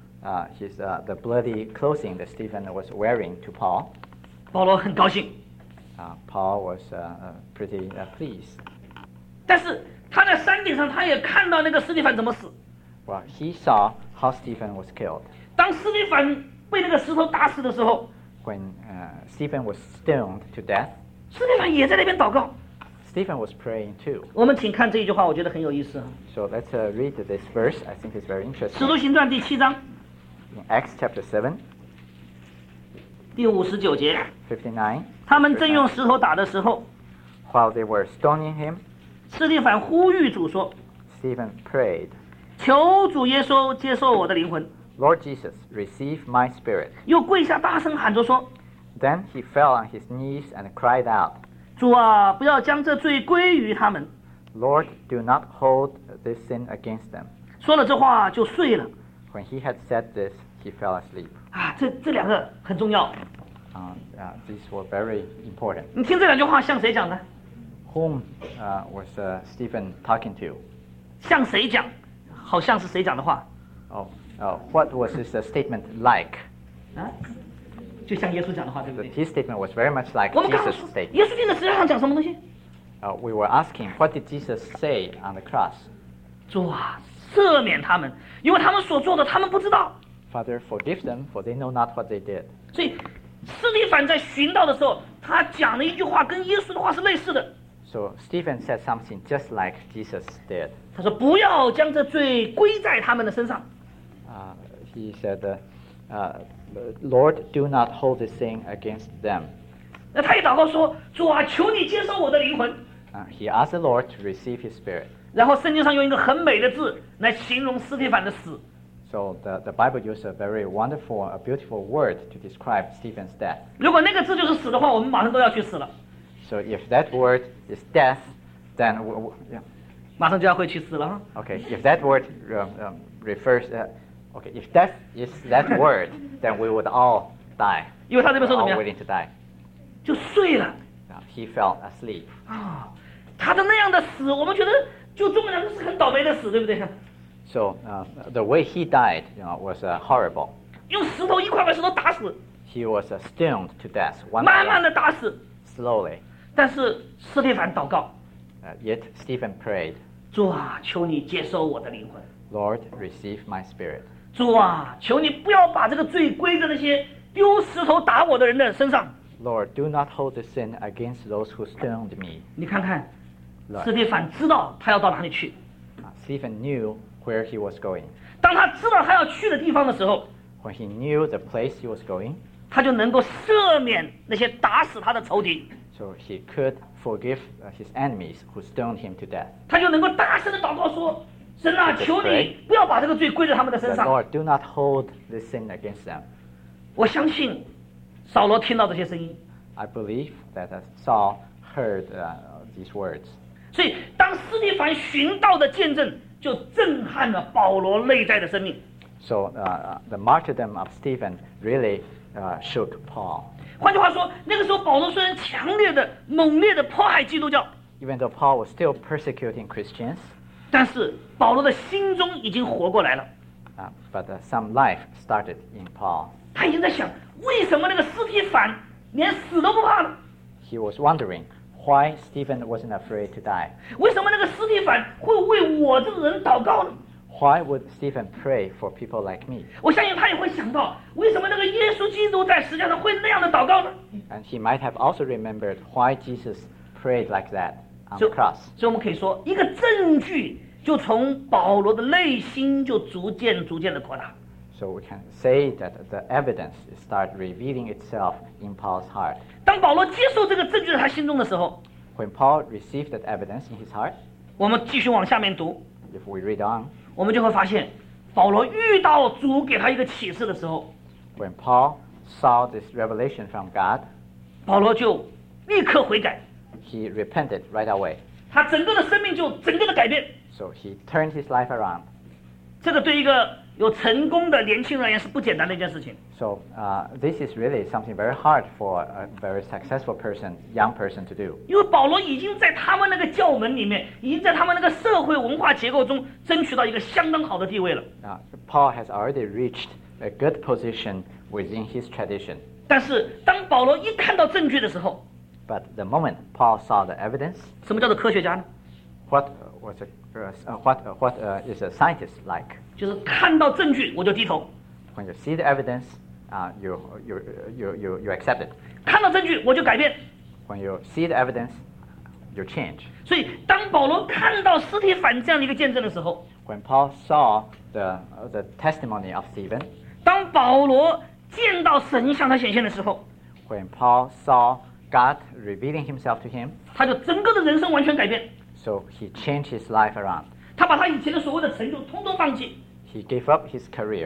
the bloody clothing that Stephen was wearing to Paul. 保罗很高兴， Paul was pretty pleased. 但是他在山顶上，他也看到那个司提反怎么死。 Well, he saw how Stephen was killed. 当司提反被那个石头打死的时候， When Stephen was stoned to death, 司提反也在那边祷告。 Stephen was praying too. 我们请看这一句话，我觉得很有意思。 So let's read this verse. I think it's very 使 interesting. 徒行传第7章 In Acts chapter 7, 第59节， 59, 他们正用石头打的时候， while they were stoning him, 司提反呼吁主说 Stephen prayed, 求主耶稣接受我的灵魂。 Lord Jesus, receive my spirit. 又跪下大声喊着说 Then he fell on his knees and cried out, 主啊，不要将这罪归于他们。 Lord, do not hold this sin against them. 说了这话就睡了 When he had said this, he fell asleep. 啊，这两个很重要。 These were very important. 你听这两句话像谁讲的？ Whom was Stephen talking to? 像谁讲？好像是谁讲的话 What was his statement like? 啊？就像耶稣讲的话，对不对？ His statement was very much like 我们刚刚 Jesus' 说 statement. 耶稣钉在十字架上讲什么东西？ We were asking, what did Jesus say on the cross? 主啊，赦免他们，因为他们所做的他们不知道。 Father, forgive them, for they know not what they did. 所以司提反在寻道的时候，他讲了一句话，跟耶稣的话是类似的。 So Stephen said something just like Jesus did. 他说：“不要将这罪归在他们的身上。 He said, Lord, do not hold this thing against them. ” 那他也祷告说：“主啊，求你接收我的灵魂。 He asked the Lord to receive his spirit. ” 然后圣经上用一个很美的字来形容司提反的死， So the Bible used a very wonderful, a beautiful word to describe Stephen's death. 如果那个字就是死的话，我们马上都要去死了， So if that word is death, then yeah. 马上就要会去死了哈。 Okay, if that word refers, okay, if death is that word, then we would all die. 因为他这边 We're 说怎么 all 样， waiting to die. 就睡了 He fell asleep. 啊。他的那样的死，我们觉得就中国人是很倒霉的死，对不对？ So the way he died, was horrible. 用石头一块块石头打死， He was stoned to death, one 慢 by 慢 one, 的打死。 slowly. 但是司提反祷告， Yet Stephen prayed, 主啊，求你接收我的灵魂。 Lord, receive my spirit. 主啊，求你不要把这个罪归在那些丢石头打我的人的身上。 Lord, do not hold the sin against those who stoned me. 你看看， Lord. 司提反知道他要到哪里去。 Stephen knew where he was going. 当他知道他要去的地方的时候， When he knew the place he was going, 他就能够赦免那些打死他的仇敌， so he could forgive his enemies who stoned him to death. 他就能够大声的祷告说：“神啊， Just 求 pray. 你不要把这个罪归在他们的身 The 上。 Lord, do not hold this sin against them. ” 我相信扫罗听到这些声音， I believe that Saul heard these words. 所以当司提反寻道的见证，就震撼了保罗内在的生命。 So the martyrdom of Stephen really shook Paul. 换句话说，那个时候保罗虽然强烈的、猛烈的迫害基督教， Even though Paul was still persecuting Christians, 但是保罗的心中已经活过来了。 but some life started in Paul. 他已经在想，为什么那个司提反连死都不怕呢？ He was wondering why Stephen wasn't afraid to die. 为什么那个司提反会为我这个人祷告呢？ Why would Stephen pray for people like me? 我相信他也会想到，为什么那个耶稣基督在十字架上会那样的祷告呢？ And he might have also remembered why Jesus prayed like that on the cross. 所以我们可以说，一个证据就从保罗的内心就逐渐的扩大。 So we can say that the evidence start revealing itself in Paul's heart. 当保罗接受这个证据在他心中的时候， When Paul received that evidence in his heart, 我们继续往下面读， if we read on, 我们就会发现，保罗遇到主给他一个启示的时候， when Paul saw this revelation from God, 保罗就立刻悔改， he repented right away. 他整个的生命就整个的改变。 So he turned his life around. 这个对一个有成功的年轻人而言是不简单的一件事情。 So this is really something very hard for a very successful person, young person to do. 因为保罗已经在他们那个教门里面，已经在他们那个社会文化结构中争取到一个相当好的地位了。 Paul has already reached a good position within his tradition. 但是当保罗一看到证据的时候， But the moment Paul saw the evidence, 什么叫做科学家呢？ what is a scientist like? 就是看到证据我就低头， When you see the evidence, you accept it. 看到证据我就改变。 When you see the evidence, you change. 所以当保罗看到司提反这样的一个见证的时候， When Paul saw the testimony of Stephen, 当保罗见到神向他显现的时候， when Paul saw God revealing himself to him, 他就整个的人生完全改变。 so he changed his life around. 他把他以前的所谓的成就通通放弃， He gave up his career,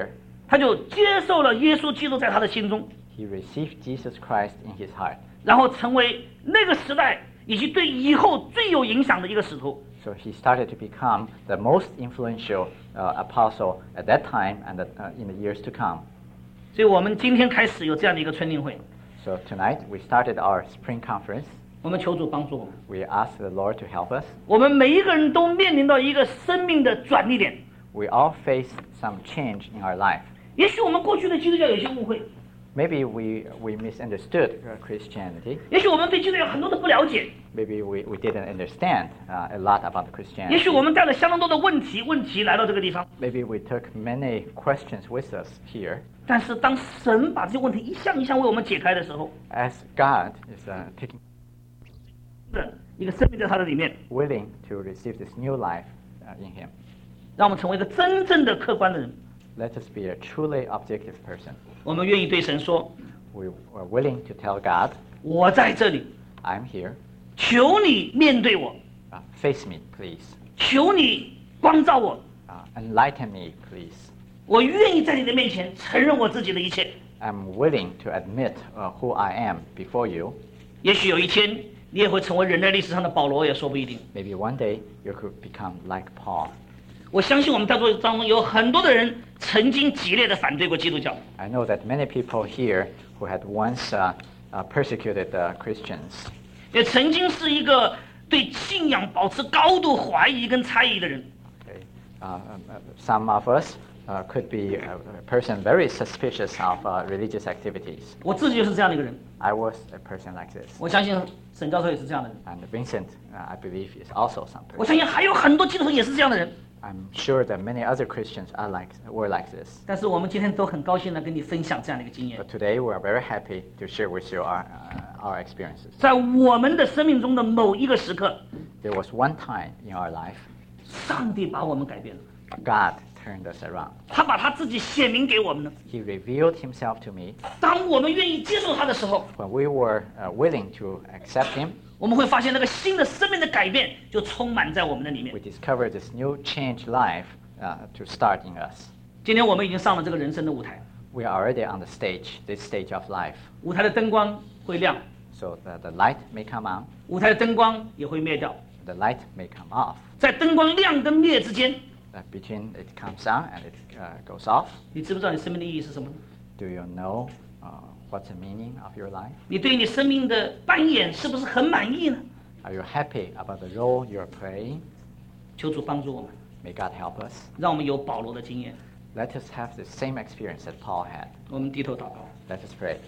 他就接受了耶稣基督在他的心中， He received Jesus Christ in his heart. 然后成为那个时代以及对以后最有影响的一个使徒。 So he started to become the most influential apostle at that time and in the years to come. 所以我们今天开始有这样的一个春令会， So tonight we started our spring conference. 我们求主帮助我们。 We asked the Lord to help us. 我们每一个人都面临到一个生命的转捩点。 We all face some change in our life. 也许我们过去对基督教有些误会， Maybe we misunderstood Christianity. 也许我们对基督教有很多的不了解， Maybe we didn't understand a lot about 也许 Christianity. 我们带了相当多的问题来到这个地方。 Maybe we took many questions with us here. 但是当神把这些问题一项一项为我们解开的时候， As God is taking 的一个生命在他的里面， willing to receive this new life in Him. 让我们成为一个真正的客观的人。 Let us be a truly objective person. 我们愿意对神说 We are willing to tell God, 我在这里， I'm here. 求你面对我， Face me, please. 求你光照我， Enlighten me, please. 我愿意在你的面前承认我自己的一切。 I'm willing to admit who I am before you. 也许有一天你也会成为人类历史上的保罗，也说不一定。 Maybe one day you could become like Paul. 我相信我们在座当中有很多的人曾经激烈的反对过基督教， I know that many people here who had once persecuted Christians 也曾经是一个对信仰保持高度怀疑跟猜疑的人。 Okay. Some of us could be a person very suspicious of religious activities. 我自己就是这样的一个人， I was a person like this. 我相信沈教授也是这样的人， And Vincent, I believe, is also some 我 person. 相信还有很多基督徒也是这样的人。 I'm sure that many other Christians were like this. 但是我们今天都很高兴的跟你分享这样的一个经验， But today we are very happy to share with you our experiences. 在我们的生命中的某一个时刻， There was one time in our life, 上帝把我们改变了， God turned us around. 他把他自己显明给我们了。 He revealed himself to me. 当我们愿意接受他的时候， When we were willing to accept him, 我们会发现那个新的生命的改变就充满在我们的里面 we。discovered this new changed life to start in us. 今天我们已经上了这个人生的舞台， We are already on the stage, this stage of life. 舞台的灯光会亮， So the light may come on, 舞台的灯光也会灭掉。 the light may come off. 在灯光亮跟灭之间， Between it comes on and it goes off. 你知不知道你生命的意义是什么呢？ Do you know what's the meaning of your life? 你对你生命的扮演是不是很满意呢？ Are you happy about the role you're playing? 求主帮助我们， May God help us. 让我们有保罗的经验。 Let us have the same experience that Paul had. 我们低头祷告， Let us pray.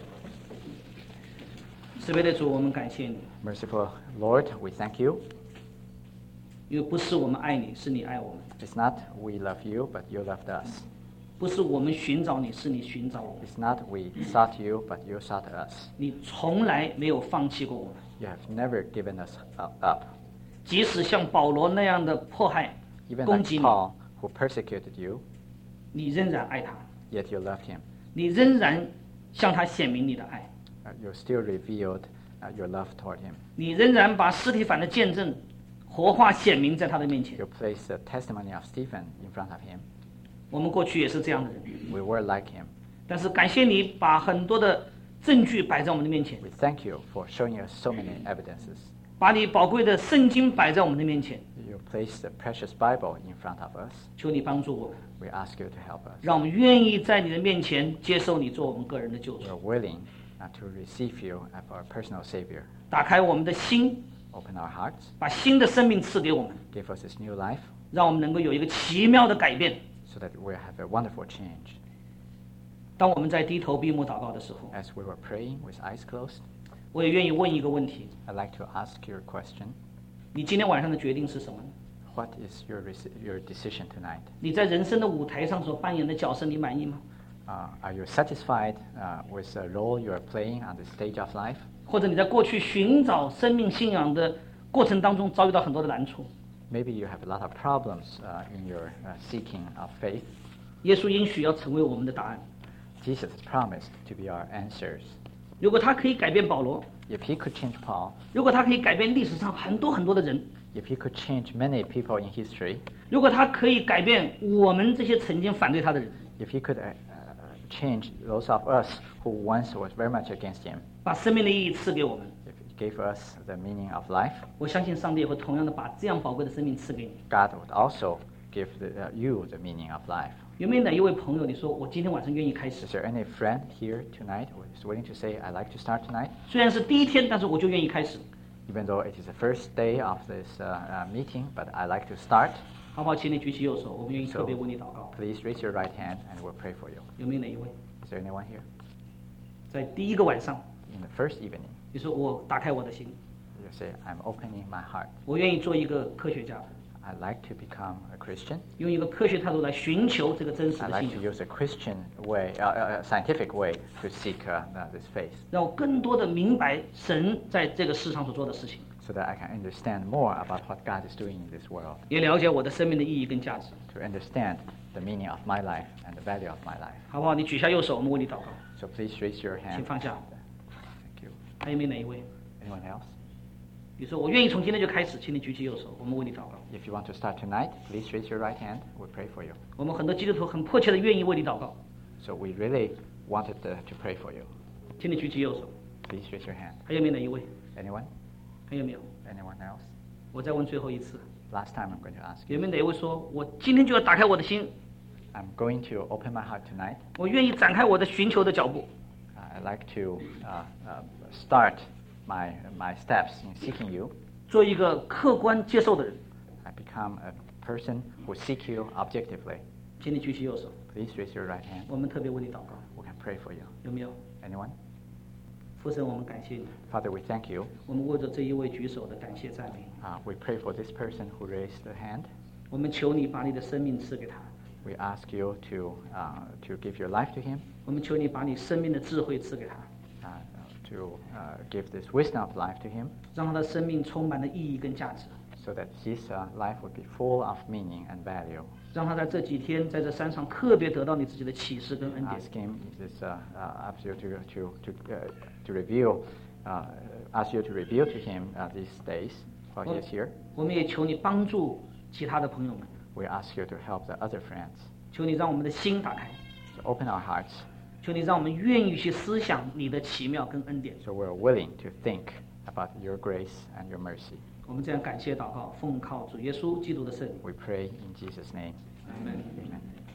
慈悲的主，我们感谢你， Merciful Lord, we thank you. 因为不是我们爱你，是你爱我们； It's not we love you, but you loved us. 不是我们寻找你，是你寻找我们。 It's not we sought you, but you sought us. 你从来没有放弃过我们， You have never given us up. 即使像保罗那样的迫害、 Even 攻 like 击你， Paul, who persecuted you, 你仍然爱他， yet you loved him. 你仍然向他显明你的爱， You still revealed your love toward him. 你仍然把司提反的见证活化显明在他的面前。 You placed the testimony of Stephen in front of him. 我们过去也是这样的人， We were like him. 但是感谢你把很多的证据摆在我们的面前， We thank you for showing us so many evidences. 把你宝贵的圣经摆在我们的面前， You placed the precious Bible in front of us. 求你帮助我们， We ask you to help us. 让我们愿意在你的面前接受你做我们个人的救主， We're willing to receive you as our personal Savior. 打开我们的心， Open our hearts. 把新的生命赐给我们， Give us this new life 让我们能够有一个奇妙的改变。 so that we have a wonderful change. 当我们在低头闭目祷告的时候， As we were praying with eyes closed, 我也愿意问一个问题： I'd like to ask you a question. 你今天晚上的决定是什么呢？ What is your decision tonight? 你在人生的舞台上所扮演的角色，你满意吗？ Are you satisfied with the role you are playing on the stage of life? 或者你在过去寻找生命信仰的过程当中遭遇到很多的难处？ Maybe you have a lot of problems in your seeking of faith. 耶稣应许要成为我们的答案。 Jesus has promised to be our answers. 如果他可以改变保罗， If he could change Paul, 如果他可以改变历史上很多很多的人， if he could change many people in history, 如果他可以改变我们这些曾经反对他的人， if he could change those of us who once was very much against Him. 把生命的意义赐给我们。 If He gave us the meaning of life, 我相信上帝也会同样的把这样宝贵的生命赐给你。 God would also give you the meaning of life. 有没有哪一位朋友你说我今天晚上愿意开始？ Is there any friend here tonight who is willing to say, I'd like to start tonight? 虽然是第一天，但是我就愿意开始， Even though it is the first day of this meeting, but I like to start. 好不好？请你举起右手，我们愿意 So 特别为你祷告。 please raise your right hand and we'll pray for you. 有没有哪一位？ Is there anyone here? 在第一个晚上， In the first evening, 你说我打开我的心， you say, I'm opening my heart. 我愿意做一个科学家， I'd like to become a Christian. 用一个科学态度来寻求这个真实 I'd 的 like 信 to 仰， use a Christian way, scientific way to seek this faith, 让我更多的明白神在这个世上所做的事情， so that I can understand more about what God is doing in this world, 也了解我的生命的意义跟价值， to understand the meaning of my life and the value of my life. 好不好？你举下右手，我们为你祷告， So please raise your 请 hand. 放下。 Thank you. 还有没有哪一位？ Anyone else? 你说我愿意从今天就开始，请你举起右手，我们为你祷告。 If you want to start tonight, please raise your right hand. We'll pray for you. 我们很多基督徒很迫切的愿意为你祷告， So we really wanted to pray for you. 请你举起右手。 Please raise your hand. 还有没有哪一位？ Anyone? 还有没有？ Anyone else? 我再问最后一次， Last time I'm going to ask 有 you. 没有哪一位说我今天就要打开我的心， I'm going to open my heart tonight. 我愿意展开我的寻求的脚步， I'd like to start my steps in seeking you. 做一个客观接受的人。 I become a person who seek you objectively. 请你举起右手， Please raise your right hand. 我们特别为你祷告， We can pray for you. 有没有？ Anyone? 父神，我们感谢你， Father, we thank you. 我们为着这一位举手的感谢赞美， We pray for this person who raised the hand. 我们求你把你的生命赐给他， We ask you to give your life to him, 我们求你把你生命的智慧赐给他， to give this wisdom of life to him, 让他的生命充满了意义跟价值， so that his life would be full of meaning and value. 让他在这几天在这山上特别得到你自己的启示跟恩典。 Ask him, ask you to reveal, ask you to reveal to him these days while he is here. 我们也求你帮助其他的朋友们， We ask you to help the other friends, 求你让我们的心打开， to open our hearts, 求你让我们愿意去思想你的奇妙跟恩典。 so we're willing to think about your grace and your mercy. 我们这样感谢祷告，奉靠主耶稣基督的圣名， We pray in Jesus' name. 阿门。 Amen.